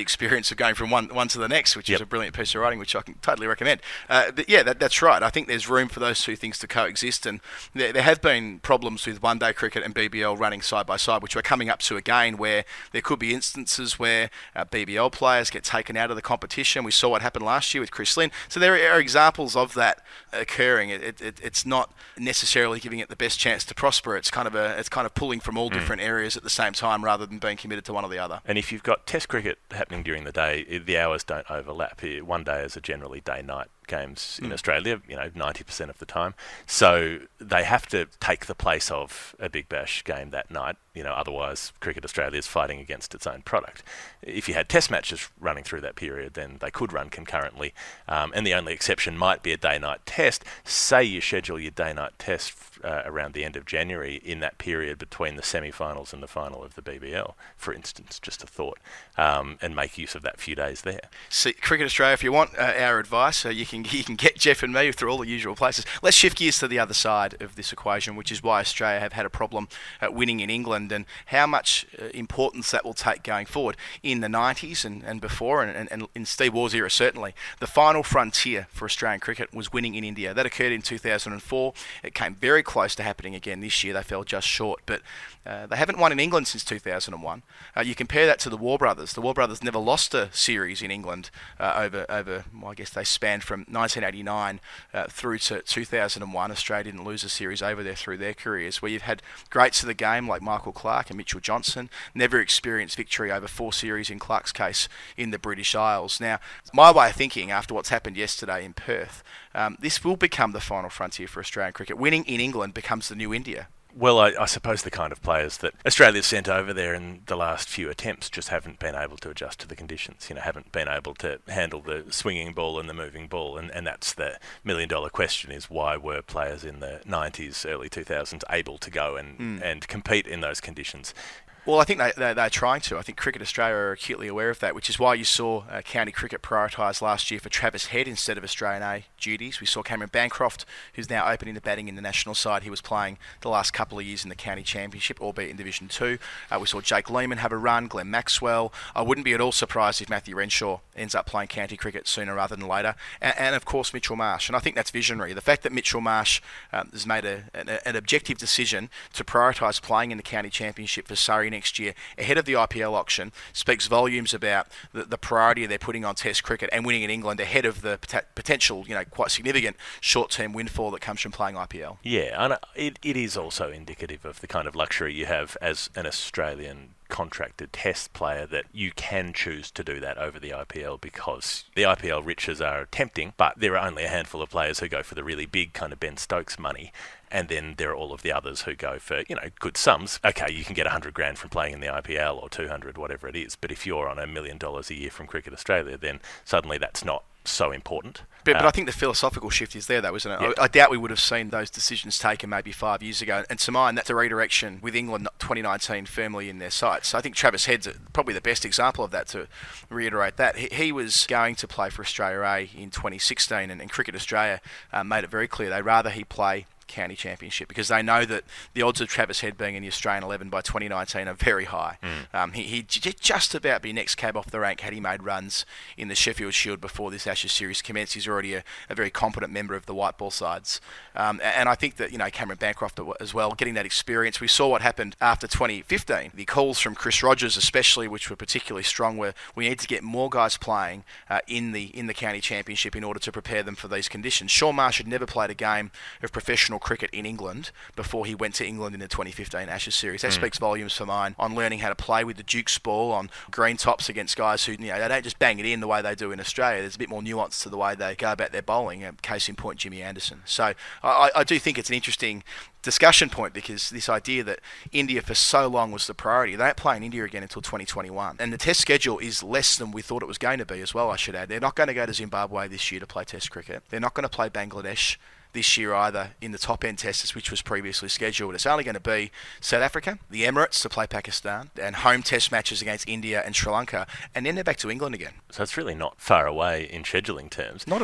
the experience of going from one to the next, which is a brilliant piece of writing, which I can totally recommend. But yeah, that's right. I think there's room for those two things to coexist, and there have been problems with one-day cricket and BBL running side by side, which we're coming up to again, where there could be instances where BBL players get taken out of the competition. We saw what happened last year with Chris Lynn. So there are examples of that occurring. It's not necessarily giving it the best chance to prosper. It's kind of pulling from all different areas at the same time rather than being committed to one or the other. And if you've got Test cricket happening during the day, the hours don't overlap. One days are generally day-night games in Australia, 90% of the time. So they have to take the place of a Big Bash game that night. Otherwise Cricket Australia is fighting against its own product. If you had Test matches running through that period, then they could run concurrently. And the only exception might be a day-night test. Say you schedule your day-night test around the end of January in that period between the semi-finals and the final of the BBL, for instance, just a thought, and make use of that few days there. See, Cricket Australia, if you want our advice, you can get Jeff and me through all the usual places. Let's shift gears to the other side of this equation, which is why Australia have had a problem winning in England and how much importance that will take going forward. In the 90s and before, and in Steve Waugh's era certainly, the final frontier for Australian cricket was winning in India. That occurred in 2004. It came very close to happening again this year. They fell just short, but they haven't won in England since 2001. You compare that to the Waugh brothers. The Waugh brothers never lost a series in England over I guess they spanned from 1989 through to 2001. Australia didn't lose a series over there through their careers, where you've had greats of the game like Michael Clarke and Mitchell Johnson, never experienced victory over 4 series in Clarke's case in the British Isles. Now, my way of thinking after what's happened yesterday in Perth, this will become the final frontier for Australian cricket. Winning in England becomes the new India. Well, I suppose the kind of players that Australia's sent over there in the last few attempts just haven't been able to adjust to the conditions, haven't been able to handle the swinging ball and the moving ball, and that's the million-dollar question, is why were players in the 90s, early 2000s able to go and compete in those conditions? Well, I think they're trying to. I think Cricket Australia are acutely aware of that, which is why you saw county cricket prioritised last year for Travis Head instead of Australian A duties. We saw Cameron Bancroft, who's now opening the batting in the national side. He was playing the last couple of years in the county championship, albeit in Division 2. We saw Jake Lehman have a run, Glenn Maxwell. I wouldn't be at all surprised if Matthew Renshaw ends up playing county cricket sooner rather than later. And of course, Mitchell Marsh. And I think that's visionary. The fact that Mitchell Marsh has made an objective decision to prioritise playing in the county championship for Surrey next year ahead of the IPL auction speaks volumes about the priority they're putting on Test cricket and winning in England ahead of the potential, quite significant short-term windfall that comes from playing IPL. Yeah, and it is also indicative of the kind of luxury you have as an Australian contracted Test player, that you can choose to do that over the IPL, because the IPL riches are tempting, but there are only a handful of players who go for the really big kind of Ben Stokes money. And then there are all of the others who go for, good sums. Okay, you can get $100,000 from playing in the IPL or 200, whatever it is. But if you're on $1 million a year from Cricket Australia, then suddenly that's not so important. But I think the philosophical shift is there, though, isn't it? Yeah. I doubt we would have seen those decisions taken maybe 5 years ago. And to mine, that's a redirection with England 2019 firmly in their sights. So I think Travis Head's probably the best example of that, to reiterate that. He was going to play for Australia A in 2016, and Cricket Australia made it very clear they'd rather he play county championship, because they know that the odds of Travis Head being in the Australian 11 by 2019 are very high. He'd just about be next cab off the rank had he made runs in the Sheffield Shield before this Ashes series commenced. He's already a very competent member of the white ball sides. And I think that, Cameron Bancroft as well, getting that experience. We saw what happened after 2015. The calls from Chris Rogers especially, which were particularly strong, were we need to get more guys playing in the county championship in order to prepare them for these conditions. Shaun Marsh had never played a game of professional cricket in England before he went to England in the 2015 Ashes series. That speaks volumes for mine on learning how to play with the Duke's ball on green tops against guys who, they don't just bang it in the way they do in Australia. There's a bit more nuance to the way they go about their bowling. Case in point, Jimmy Anderson. So I do think it's an interesting discussion point, because this idea that India for so long was the priority, they don't play in India again until 2021. And the Test schedule is less than we thought it was going to be as well, I should add. They're not going to go to Zimbabwe this year to play Test cricket. They're not going to play Bangladesh this year either in the top end tests, which was previously scheduled. It's only going to be South Africa, the Emirates to play Pakistan, and home test matches against India and Sri Lanka, and then they're back to England again. So it's really not far away in scheduling terms. Not at all.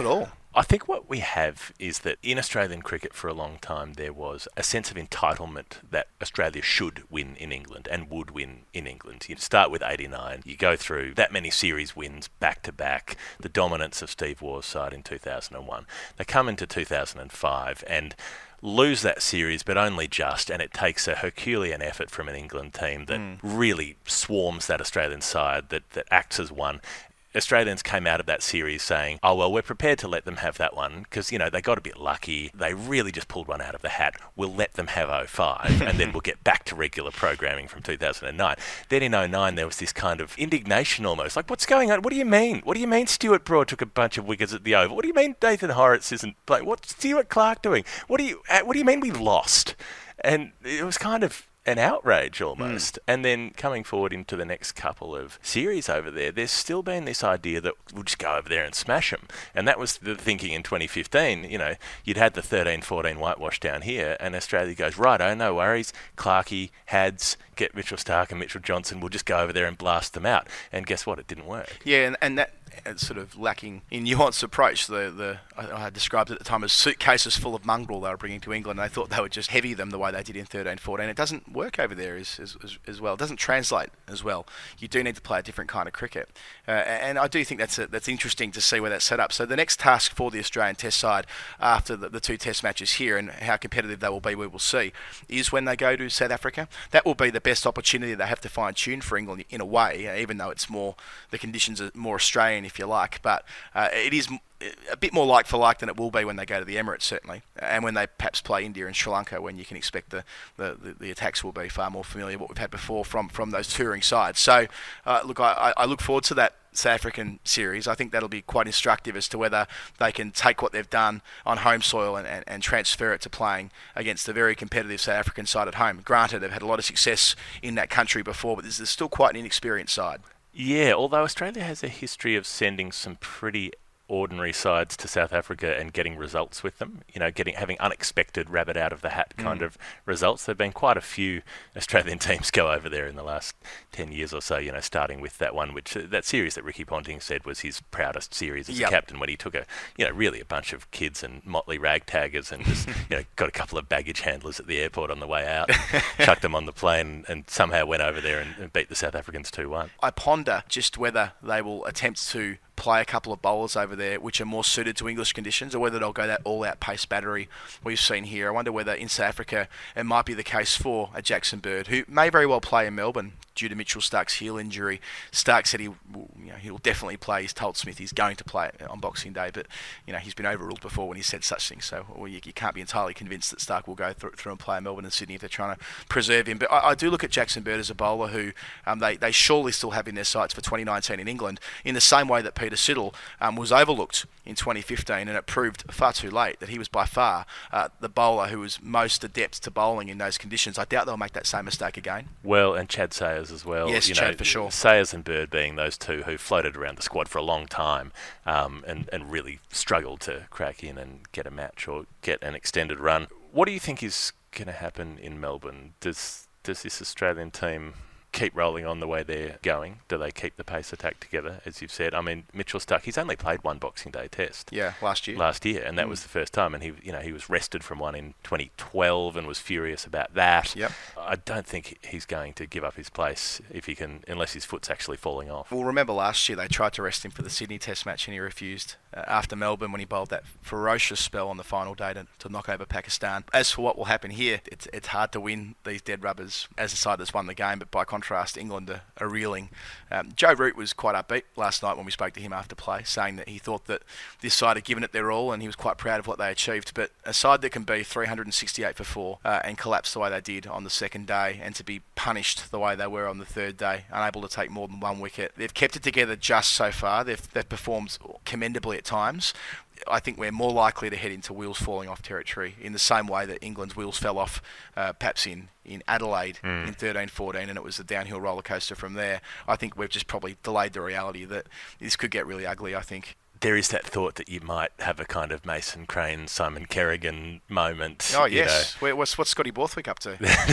I think what we have is that in Australian cricket for a long time there was a sense of entitlement that Australia should win in England and would win in England. You start with 89, you go through that many series wins back to back, the dominance of Steve Waugh's side in 2001. They come into 2005 and lose that series, but only just, and it takes a Herculean effort from an England team that really swarms that Australian side, that acts as one. Australians came out of that series saying, oh, well, we're prepared to let them have that one because, you know, they got a bit lucky. They really just pulled one out of the hat. We'll let them have 05 and then we'll get back to regular programming from 2009. Then in 09, there was this kind of indignation almost. Like, what's going on? What do you mean? What do you mean Stuart Broad took a bunch of wickets at the Oval? What do you mean Nathan Horrocks isn't playing? What's Stuart Clark doing? What do you mean we lost? And it was kind of an outrage almost. And then coming forward into the next couple of series over there, there's still been this idea that we'll just go over there and smash them. And that was the thinking in 2015. You know, you'd had the 13-14 whitewash down here, and Australia goes, righto, no worries, Clarkey, Hads, get Mitchell Starc and Mitchell Johnson, we'll just go over there and blast them out. And guess what? It didn't work. Yeah, and that sort of lacking in nuanced approach. I described it at the time as suitcases full of mongrel they were bringing to England, and they thought they would just heavy them the way they did in 13-14. It doesn't work over there as well. It doesn't translate as well. You do need to play a different kind of cricket, and I do think that's interesting to see where that's set up. So the next task for the Australian Test side after the two Test matches here and how competitive they will be, we will see, is when they go to South Africa. That will be the best opportunity they have to fine tune for England in a way, even though it's more, the conditions are more Australian, if you like, but it is a bit more like for like than it will be when they go to the Emirates, certainly, and when they perhaps play India and Sri Lanka, when you can expect the attacks will be far more familiar, what we've had before from those touring sides. So look, I look forward to that South African series. I think that'll be quite instructive as to whether they can take what they've done on home soil and transfer it to playing against a very competitive South African side at home. Granted, they've had a lot of success in that country before, but this is still quite an inexperienced side. Yeah, although Australia has a history of sending some pretty ordinary sides to South Africa and getting results with them, you know, having unexpected rabbit out of the hat kind of results. There have been quite a few Australian teams go over there in the last 10 years or so, you know, starting with that one, that series that Ricky Ponting said was his proudest series as a captain, when he took really a bunch of kids and motley ragtaggers and just, got a couple of baggage handlers at the airport on the way out, chucked them on the plane and somehow went over there and beat the South Africans 2-1. I ponder just whether they will attempt to play a couple of bowlers over there which are more suited to English conditions, or whether they'll go that all-out pace battery we've seen here. I wonder whether in South Africa it might be the case for a Jackson Bird, who may very well play in Melbourne due to Mitchell Starc's heel injury. Starc said he'll definitely play. He's told Smith he's going to play on Boxing Day, but he's been overruled before when he said such things. So you can't be entirely convinced that Starc will go through and play in Melbourne and Sydney if they're trying to preserve him. But I do look at Jackson Bird as a bowler who they surely still have in their sights for 2019 in England, in the same way that Peter Siddle was overlooked in 2015, and it proved far too late that he was by far the bowler who was most adept to bowling in those conditions. I doubt they'll make that same mistake again. Well, and Chad Sayers as well. Yes, Chad for sure. Sayers and Bird being those two who floated around the squad for a long time and really struggled to crack in and get a match or get an extended run. What do you think is going to happen in Melbourne? Does this Australian team keep rolling on the way they're going? Do they keep the pace attack together, as you've said? I mean, Mitchell Starc, he's only played one Boxing Day test. Yeah, last year, and that was the first time. And he was rested from one in 2012 and was furious about that. Yep. I don't think he's going to give up his place if he can, unless his foot's actually falling off. Well, remember last year they tried to rest him for the Sydney Test match and he refused after Melbourne, when he bowled that ferocious spell on the final day to knock over Pakistan. As for what will happen here, it's hard to win these dead rubbers as a side that's won the game, but by contrast, England are reeling. Joe Root was quite upbeat last night when we spoke to him after play, saying that he thought that this side had given it their all and he was quite proud of what they achieved. But a side that can be 368 for 4 and collapse the way they did on the second day, and to be punished the way they were on the third day, unable to take more than one wicket. They've kept it together just so far. They've performed commendably at times. I think we're more likely to head into wheels falling off territory, in the same way that England's wheels fell off perhaps in Adelaide in 13-14, and it was a downhill roller coaster from there. I think we've just probably delayed the reality that this could get really ugly, I think. There is that thought that you might have a kind of Mason Crane, Simon Kerrigan moment. Oh, yes. What's Scotty Borthwick up to?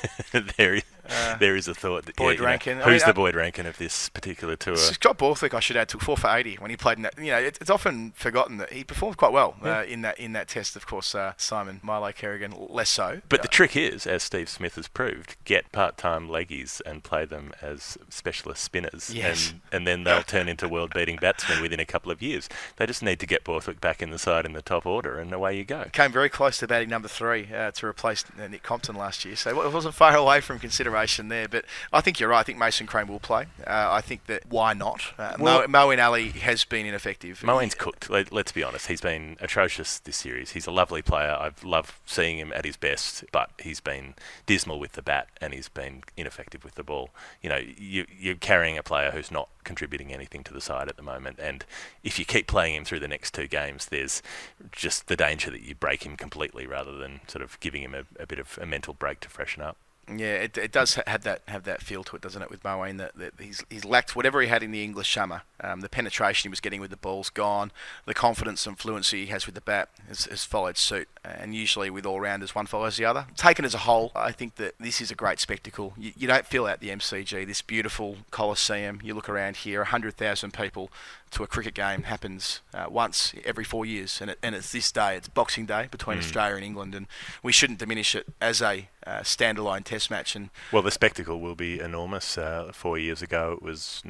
there is a thought that Boyd Rankin. Who's the Boyd Rankin of this particular tour? Scott Borthwick, I should add, took 4 for 80 when he played in that. It's often forgotten that he performed quite well in that test. Of course, Simon Milo Kerrigan less so. But the trick is, as Steve Smith has proved, get part-time leggies and play them as specialist spinners, yes. and then they'll turn into world-beating batsmen within a couple of years. They just need to get Borthwick back in the side in the top order, and away you go. Came very close to batting number 3 to replace Nick Compton last year, so it wasn't far away from consideration there. But I think you're right. I think Mason Crane will play. I think that why not? Moeen Ali has been ineffective. Moeen's cooked. Let's be honest. He's been atrocious this series. He's a lovely player. I've loved seeing him at his best, but he's been dismal with the bat and he's been ineffective with the ball. You're carrying a player who's not contributing anything to the side at the moment, and if you keep playing him through the next 2 games, there's just the danger that you break him completely rather than sort of giving him a bit of a mental break to freshen up. Yeah, it does have that feel to it, doesn't it, with Moeen, that he's lacked whatever he had in the English summer. The penetration he was getting with the ball's gone. The confidence and fluency he has with the bat has followed suit. And usually with all-rounders, one follows the other. Taken as a whole, I think that this is a great spectacle. You don't fill out the MCG, this beautiful Coliseum. You look around here, 100,000 people to a cricket game happens once every 4 years. And it's this day, it's Boxing Day between Australia and England. And we shouldn't diminish it as a standalone test match. Well, the spectacle will be enormous. 4 years ago, it was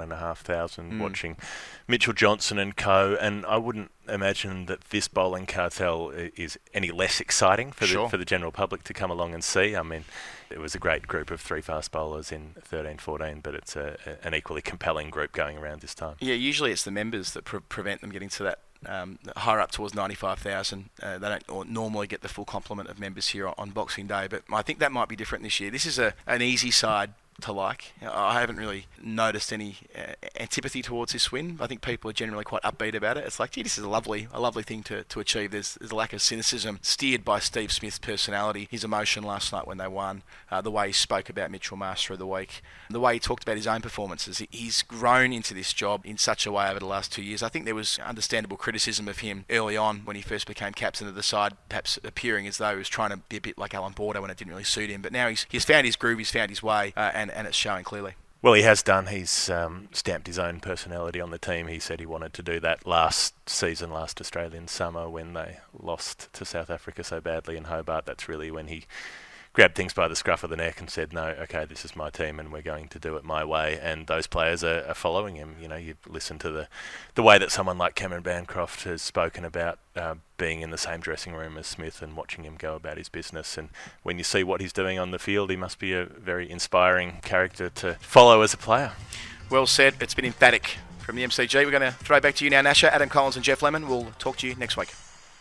91,500 watching Mitchell Johnson and co. And I wouldn't imagine that this bowling cartel is any less exciting for the general public to come along and see. I mean, it was a great group of 3 fast bowlers in 13-14, but it's an equally compelling group going around this time. Yeah, usually it's the members that prevent them getting to that higher up towards 95,000. They don't normally get the full complement of members here on Boxing Day, but I think that might be different this year. This is an easy side to like. I haven't really noticed any antipathy towards this win. I think people are generally quite upbeat about it. It's like, gee, this is a lovely thing to achieve. There's a lack of cynicism steered by Steve Smith's personality, his emotion last night when they won, the way he spoke about Mitchell Marsh through the week, the way he talked about his own performances. He's grown into this job in such a way over the last 2 years. I think there was understandable criticism of him early on when he first became captain of the side, perhaps appearing as though he was trying to be a bit like Alan Border when it didn't really suit him. But now he's found his groove, he's found his way, and it's showing clearly. Well, he has done. He's stamped his own personality on the team. He said he wanted to do that last Australian summer when they lost to South Africa so badly in Hobart. That's really when he grabbed things by the scruff of the neck and said, no, okay, this is my team and we're going to do it my way. And those players are following him. You listen to the way that someone like Cameron Bancroft has spoken about being in the same dressing room as Smith and watching him go about his business. And when you see what he's doing on the field, he must be a very inspiring character to follow as a player. Well said. It's been emphatic from the MCG. We're going to throw back to you now, Nasha. Adam Collins and Jeff Lemon. We'll talk to you next week.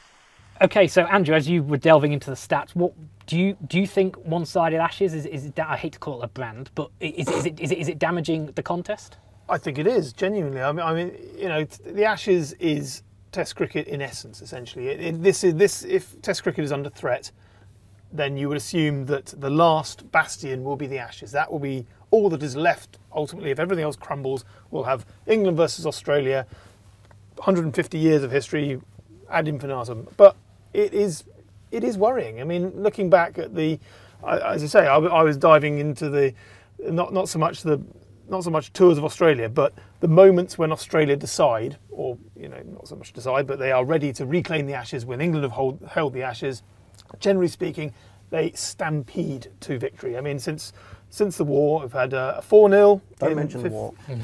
Okay, so Andrew, as you were delving into the stats, what do you think one-sided Ashes is? I hate to call it a brand, but is it damaging the contest? I think it is, genuinely. I mean, the Ashes is Test cricket in essence, essentially. If Test cricket is under threat, then you would assume that the last bastion will be the Ashes. That will be all that is left. Ultimately, if everything else crumbles, we'll have England versus Australia, 150 years of history ad infinitum. But it is worrying. I mean, looking back at as I say, I was diving into the not so much tours of Australia, but the moments when Australia decide, or not so much decide, but they are ready to reclaim the Ashes when England have held the Ashes. Generally speaking, they stampede to victory. I mean, since the war, we've had a 4-0. Don't mention the war. In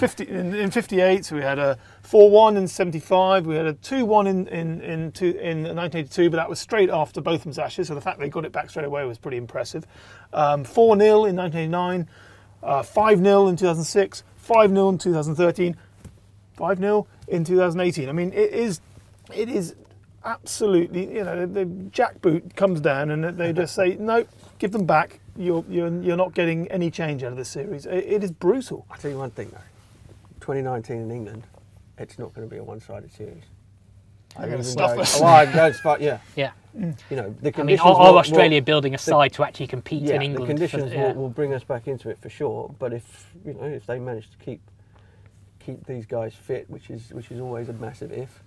58, so we had a 4-1 in 75. We had a 2-1 in 1982, but that was straight after Botham's Ashes. So the fact they got it back straight away was pretty impressive. 4-0 in 1989, 5-0 in 2006, 5-0 in 2013, 5-0 in 2018. I mean, it is absolutely, the jackboot comes down and they just say, no, give them back. You're not getting any change out of this series. It is brutal. I'll tell you one thing though. 2019 in England, it's not going to be a one-sided series. They're going to stuff us. Yeah. Yeah. The conditions. I mean, are Australia building a side to actually compete in England? The conditions will bring us back into it for sure. But if they manage to keep these guys fit, which is always a massive if.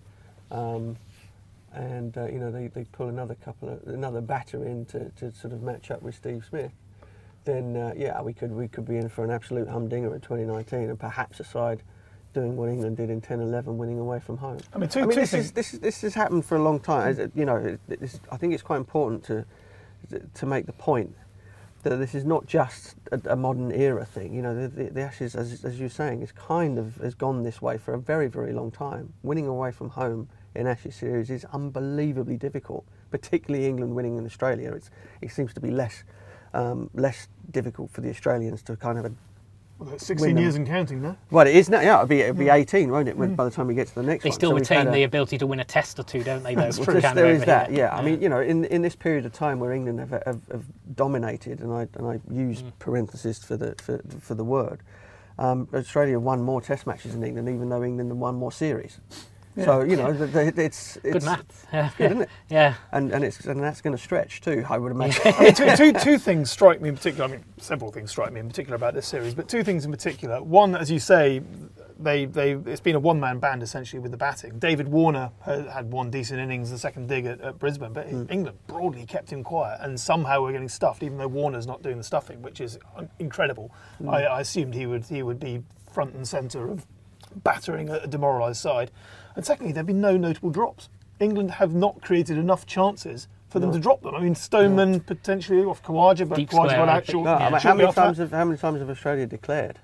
They pull another batter in to sort of match up with Steve Smith, then yeah, we could be in for an absolute humdinger in 2019, and perhaps a side doing what England did in 10-11, winning away from home. I mean, this has happened for a long time. You know, I think it's quite important to make the point that this is not just a modern era thing. You know, the Ashes, as you're saying, has gone this way for a very, very long time. Winning away from home in Ashes series is unbelievably difficult, particularly England winning in Australia. It seems to be less difficult for the Australians to kind of. Well, that's 16 years and counting now. Well, it is now. Yeah, it'll be 18, won't it? By the time we get to the next they one. They still retain the ability to win a test or two, don't they? Though there is that. Yeah. I mean, you know, in this period of time where England have dominated, and I use parentheses for the word, Australia won more Test matches than England, even though England have won more series. Yeah. So you know, it's good math. Yeah. Good, isn't it? Yeah. And that's going to stretch too, I would imagine. I mean, two things strike me in particular. I mean, several things strike me in particular about this series, but two things in particular. One, as you say, it's been a one-man band essentially with the batting. David Warner had one decent innings, the second dig at Brisbane, but England broadly kept him quiet, and somehow we're getting stuffed, even though Warner's not doing the stuffing, which is incredible. I assumed he would be front and centre of battering a demoralised side. And secondly, there have been no notable drops. England have not created enough chances for them to drop them. I mean, Stoneman potentially off Khawaja, but Khawaja got out short. How many times have Australia declared?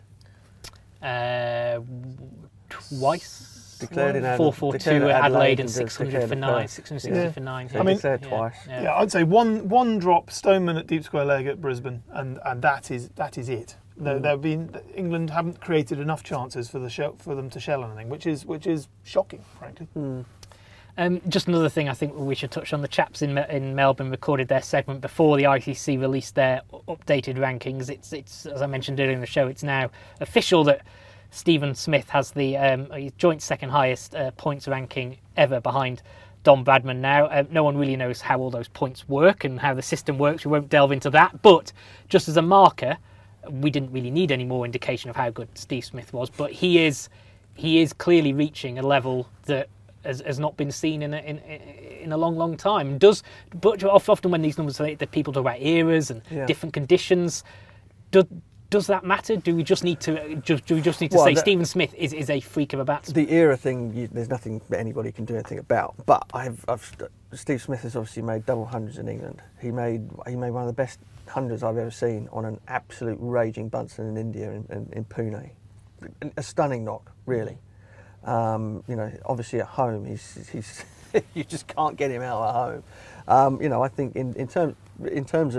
Twice. Declared in 442 at Adelaide and 600 for 9. 660 for 9. So I mean, declared twice. Yeah, I'd say one drop, Stoneman at Deep Square Leg at Brisbane, and that is it. England haven't created enough chances for them to shell anything, which is shocking, frankly. Just another thing I think we should touch on. The chaps in Melbourne recorded their segment before the ICC released their updated rankings. It's as I mentioned earlier in the show, it's now official that Stephen Smith has the joint second highest points ranking ever behind Don Bradman now. No one really knows how all those points work and how the system works. We won't delve into that, but just as a marker, we didn't really need any more indication of how good Steve Smith was, but he is clearly reaching a level that has not been seen in a long time. But often when these numbers, the people talk about eras and different conditions, does that matter? Do we just need to say Stephen Smith is a freak of a batsman? The era thing, there's nothing that anybody can do anything about. But Steve Smith has obviously made double hundreds in England. He made one of the best hundreds I've ever seen on an absolute raging Bunsen in India in Pune. A stunning knock, really. You know, obviously at home he's you just can't get him out at home. You know, I think in terms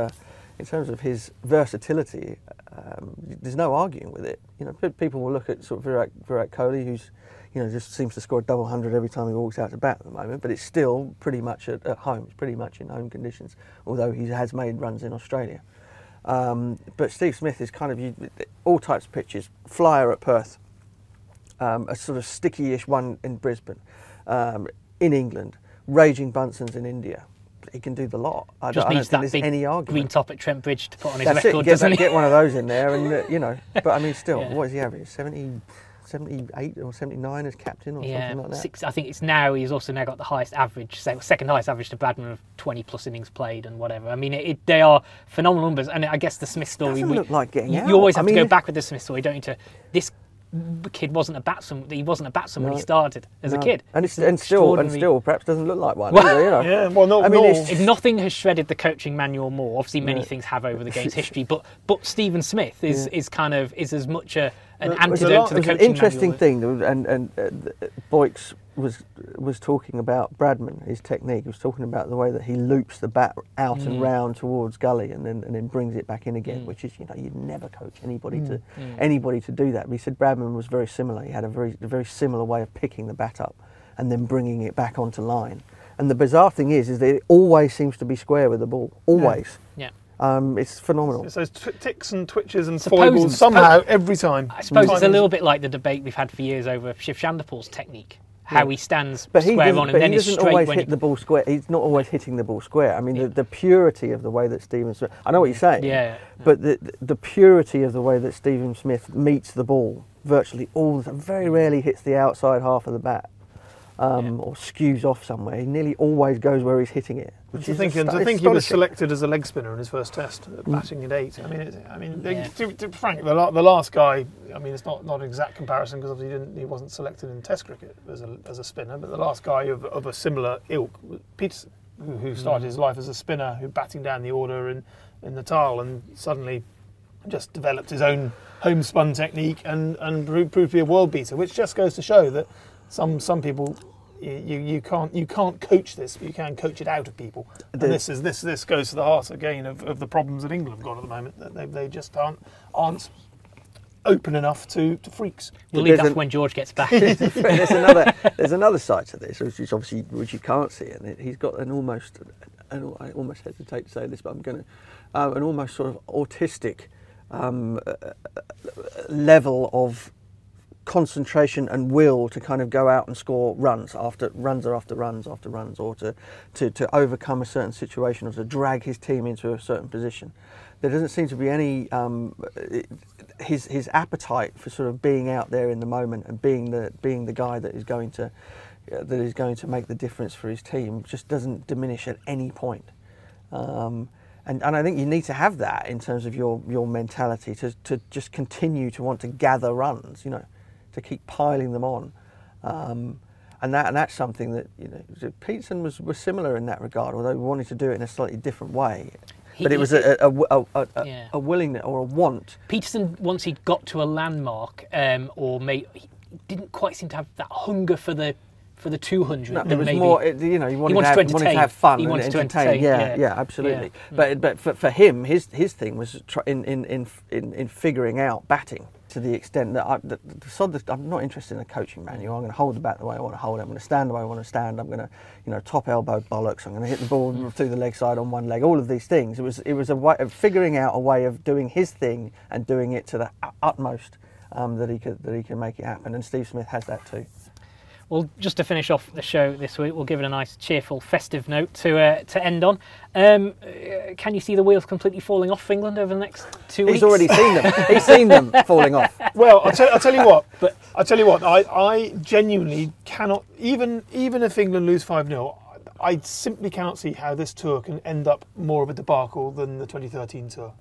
of his versatility, there's no arguing with it. You know, people will look at sort of Virat Kohli, who's, you know, just seems to score a double hundred every time he walks out to bat at the moment, but it's still pretty much at home. It's pretty much in home conditions, although he has made runs in Australia. But Steve Smith is kind of all types of pitches. Flyer at Perth, a sort of sticky-ish one in Brisbane, in England, raging Bunsens in India. He can do the lot. I don't think there's any argument. Green top at Trent Bridge to put on his That's record, doesn't he? Get one of those in there, and you know. But I mean, still, what is the average? 78 or 79 as captain, or something like that. I think it's now. He's also now got the highest average, second highest average to Bradman of 20 plus innings played and whatever. I mean, they are phenomenal numbers. And I guess the Smith story. Doesn't look like getting out. You always have to go back with the Smith story, don't you? This kid wasn't a batsman. He wasn't a batsman when he started as a kid, and still perhaps doesn't look like one. Either, you know? Yeah, well, no. I mean, if nothing has shredded the coaching manual more, obviously many things have over the game's history, but Stephen Smith is as much an antidote to the coaching manual. An interesting thing, and Boyks was talking about Bradman, his technique. He was talking about the way that he loops the bat out and round towards gully and then brings it back in again, which is, you know, you'd never coach anybody to do that. But he said Bradman was very similar. He had a very similar way of picking the bat up and then bringing it back onto line. And the bizarre thing is that it always seems to be square with the ball. Always. Yeah. It's phenomenal. It's those ticks and twitches and foibles somehow every time. I suppose it's a little bit like the debate we've had for years over Shiv Chanderpaul's technique. How he stands square on and then is straight. But he doesn't always hit the ball square. He's not always hitting the ball square. I mean, the purity of the way that Stephen Smith... I know what you're saying. But the purity of the way that Stephen Smith meets the ball, virtually very rarely hits the outside half of the bat. or skews off somewhere, he nearly always goes where he's hitting it. To think he was selected as a leg spinner in his first test, batting at 8. Frank, the last guy. I mean, it's not an exact comparison because obviously he wasn't selected in Test cricket as a spinner. But the last guy of a similar ilk, Peterson, who started his life as a spinner, who batting down the order in Natal, and suddenly just developed his own homespun technique and proved to be a world beater, which just goes to show that some people. You can't coach this, but you can coach it out of people. And this goes to the heart again of the problems that England have got at the moment. That they just aren't open enough to freaks. We'll leave that for when George gets back. there's another side to this, which you can't see, and he's got I almost hesitate to say this, but I'm going to an almost sort of autistic level of concentration and will to kind of go out and score runs after runs, or to overcome a certain situation, or to drag his team into a certain position. There doesn't seem to be any his appetite for sort of being out there in the moment and being the guy that is going to make the difference for his team just doesn't diminish at any point. And I think you need to have that in terms of your mentality to just continue to want to gather runs, to keep piling them on, and that's something that Peterson was similar in that regard, although he wanted to do it in a slightly different way. But it was a willingness or a want. Peterson, once he got to a landmark, he didn't quite seem to have that hunger for the 200. No, it was more. He wanted to have fun. He wanted to entertain. Yeah, absolutely. Yeah. But for him, his thing was in figuring out batting to the extent that I'm not interested in a coaching manual. I'm going to hold the bat the way I want to hold it. I'm going to stand the way I want to stand. I'm going to, top elbow bollocks. I'm going to hit the ball through the leg side on one leg. All of these things. It was a way of figuring out a way of doing his thing and doing it to the utmost that he can make it happen. And Steve Smith has that too. Well, just to finish off the show this week, we'll give it a nice, cheerful, festive note to end on. Can you see the wheels completely falling off for England over the next 2 weeks? He's already seen them. He's seen them falling off. Well, I'll tell you what. But I'll tell you what. I genuinely cannot. Even if England lose 5-0, I simply cannot see how this tour can end up more of a debacle than the 2013 tour.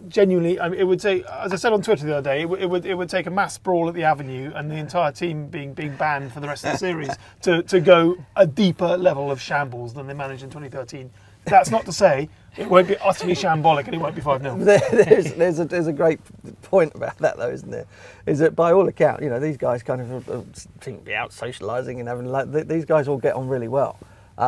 It would take, as I said on Twitter the other day, it would take a mass brawl at the Avenue and the entire team being banned for the rest of the series to go a deeper level of shambles than they managed in 2013. That's not to say it won't be utterly shambolic and it won't be 5-0. There's a great point about that though, isn't there? Is that by all accounts, these guys kind of seem to be out socialising and having these guys all get on really well.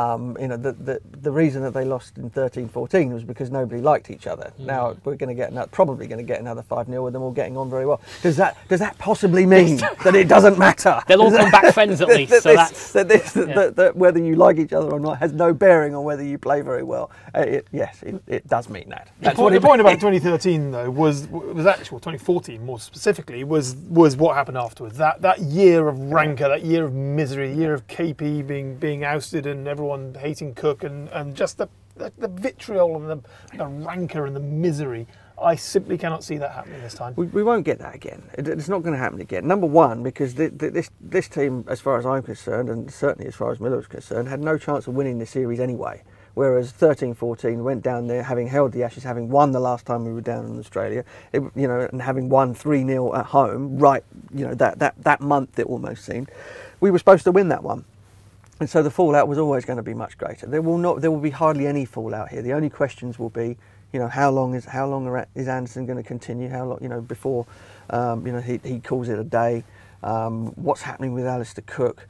The reason that they lost in 13-14 was because nobody liked each other. Now we're probably going to get another 5-0 with them all getting on very well. Does that possibly mean that it doesn't matter? They'll all come back friends at least. That whether you like each other or not has no bearing on whether you play very well. It does mean that. The point about 2013 though was actual 2014 more specifically was what happened afterwards. That year of rancour, that year of misery, year of KP being ousted and everyone hating Cook and just the vitriol and the rancour and the misery. I simply cannot see that happening this time. We won't get that again. It's not going to happen again. Number one, because this team, as far as I'm concerned, and certainly as far as Miller was concerned, had no chance of winning the series anyway. Whereas 13-14 went down there having held the Ashes, having won the last time we were down in Australia, and having won 3-0 at home. Right, that month it almost seemed we were supposed to win that one. And so the fallout was always going to be much greater. There will be hardly any fallout here. The only questions will be, how long is Anderson going to continue? How long, before, he calls it a day. What's happening with Alistair Cook?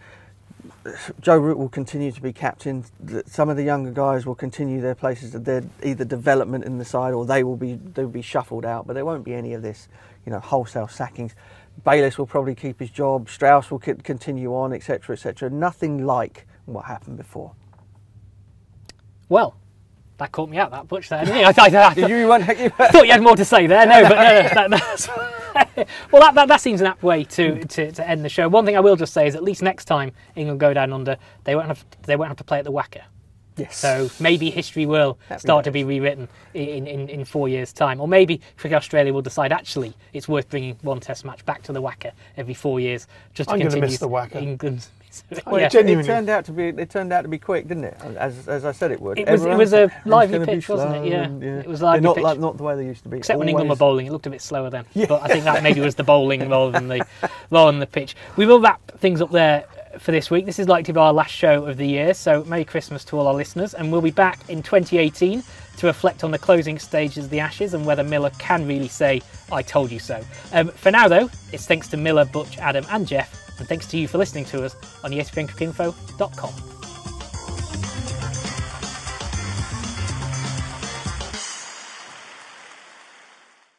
Joe Root will continue to be captain. Some of the younger guys will continue their places. Their either development in the side or they'll be shuffled out. But there won't be any of this, wholesale sackings. Bayliss will probably keep his job. Strauss will continue on, etc., etc. Nothing like what happened before. Well, that caught me out, that Butch there, didn't it? I thought you had more to say there. No, but that's well, that seems an apt way to end the show. One thing I will just say is at least next time England go down under, they won't have to play at the Wacker. Yes. So maybe history will start to be rewritten in 4 years' time. Or maybe Cricket Australia will decide actually it's worth bringing one test match back to the Wacker every 4 years just to continue miss the Wacker. England's Well, Yeah. it Genuinely. turned out to be quick, didn't it? As I said it would. It was Everyone a said, "It's lively gonna be pitch, wasn't it? slow," Yeah. and, It was a They're lively not pitch. not the way they used to be. Except when England were Always- bowling, it looked a bit slower then. Yeah. But I think that maybe was the bowling rather than the pitch. We will wrap things up there for this week. This is likely to be our last show of the year, so Merry Christmas to all our listeners, and we'll be back in 2018 to reflect on the closing stages of the Ashes and whether Miller can really say, "I told you so." For now, though, it's thanks to Miller, Butch, Adam and Jeff, and thanks to you for listening to us on ESPNcricinfo.com.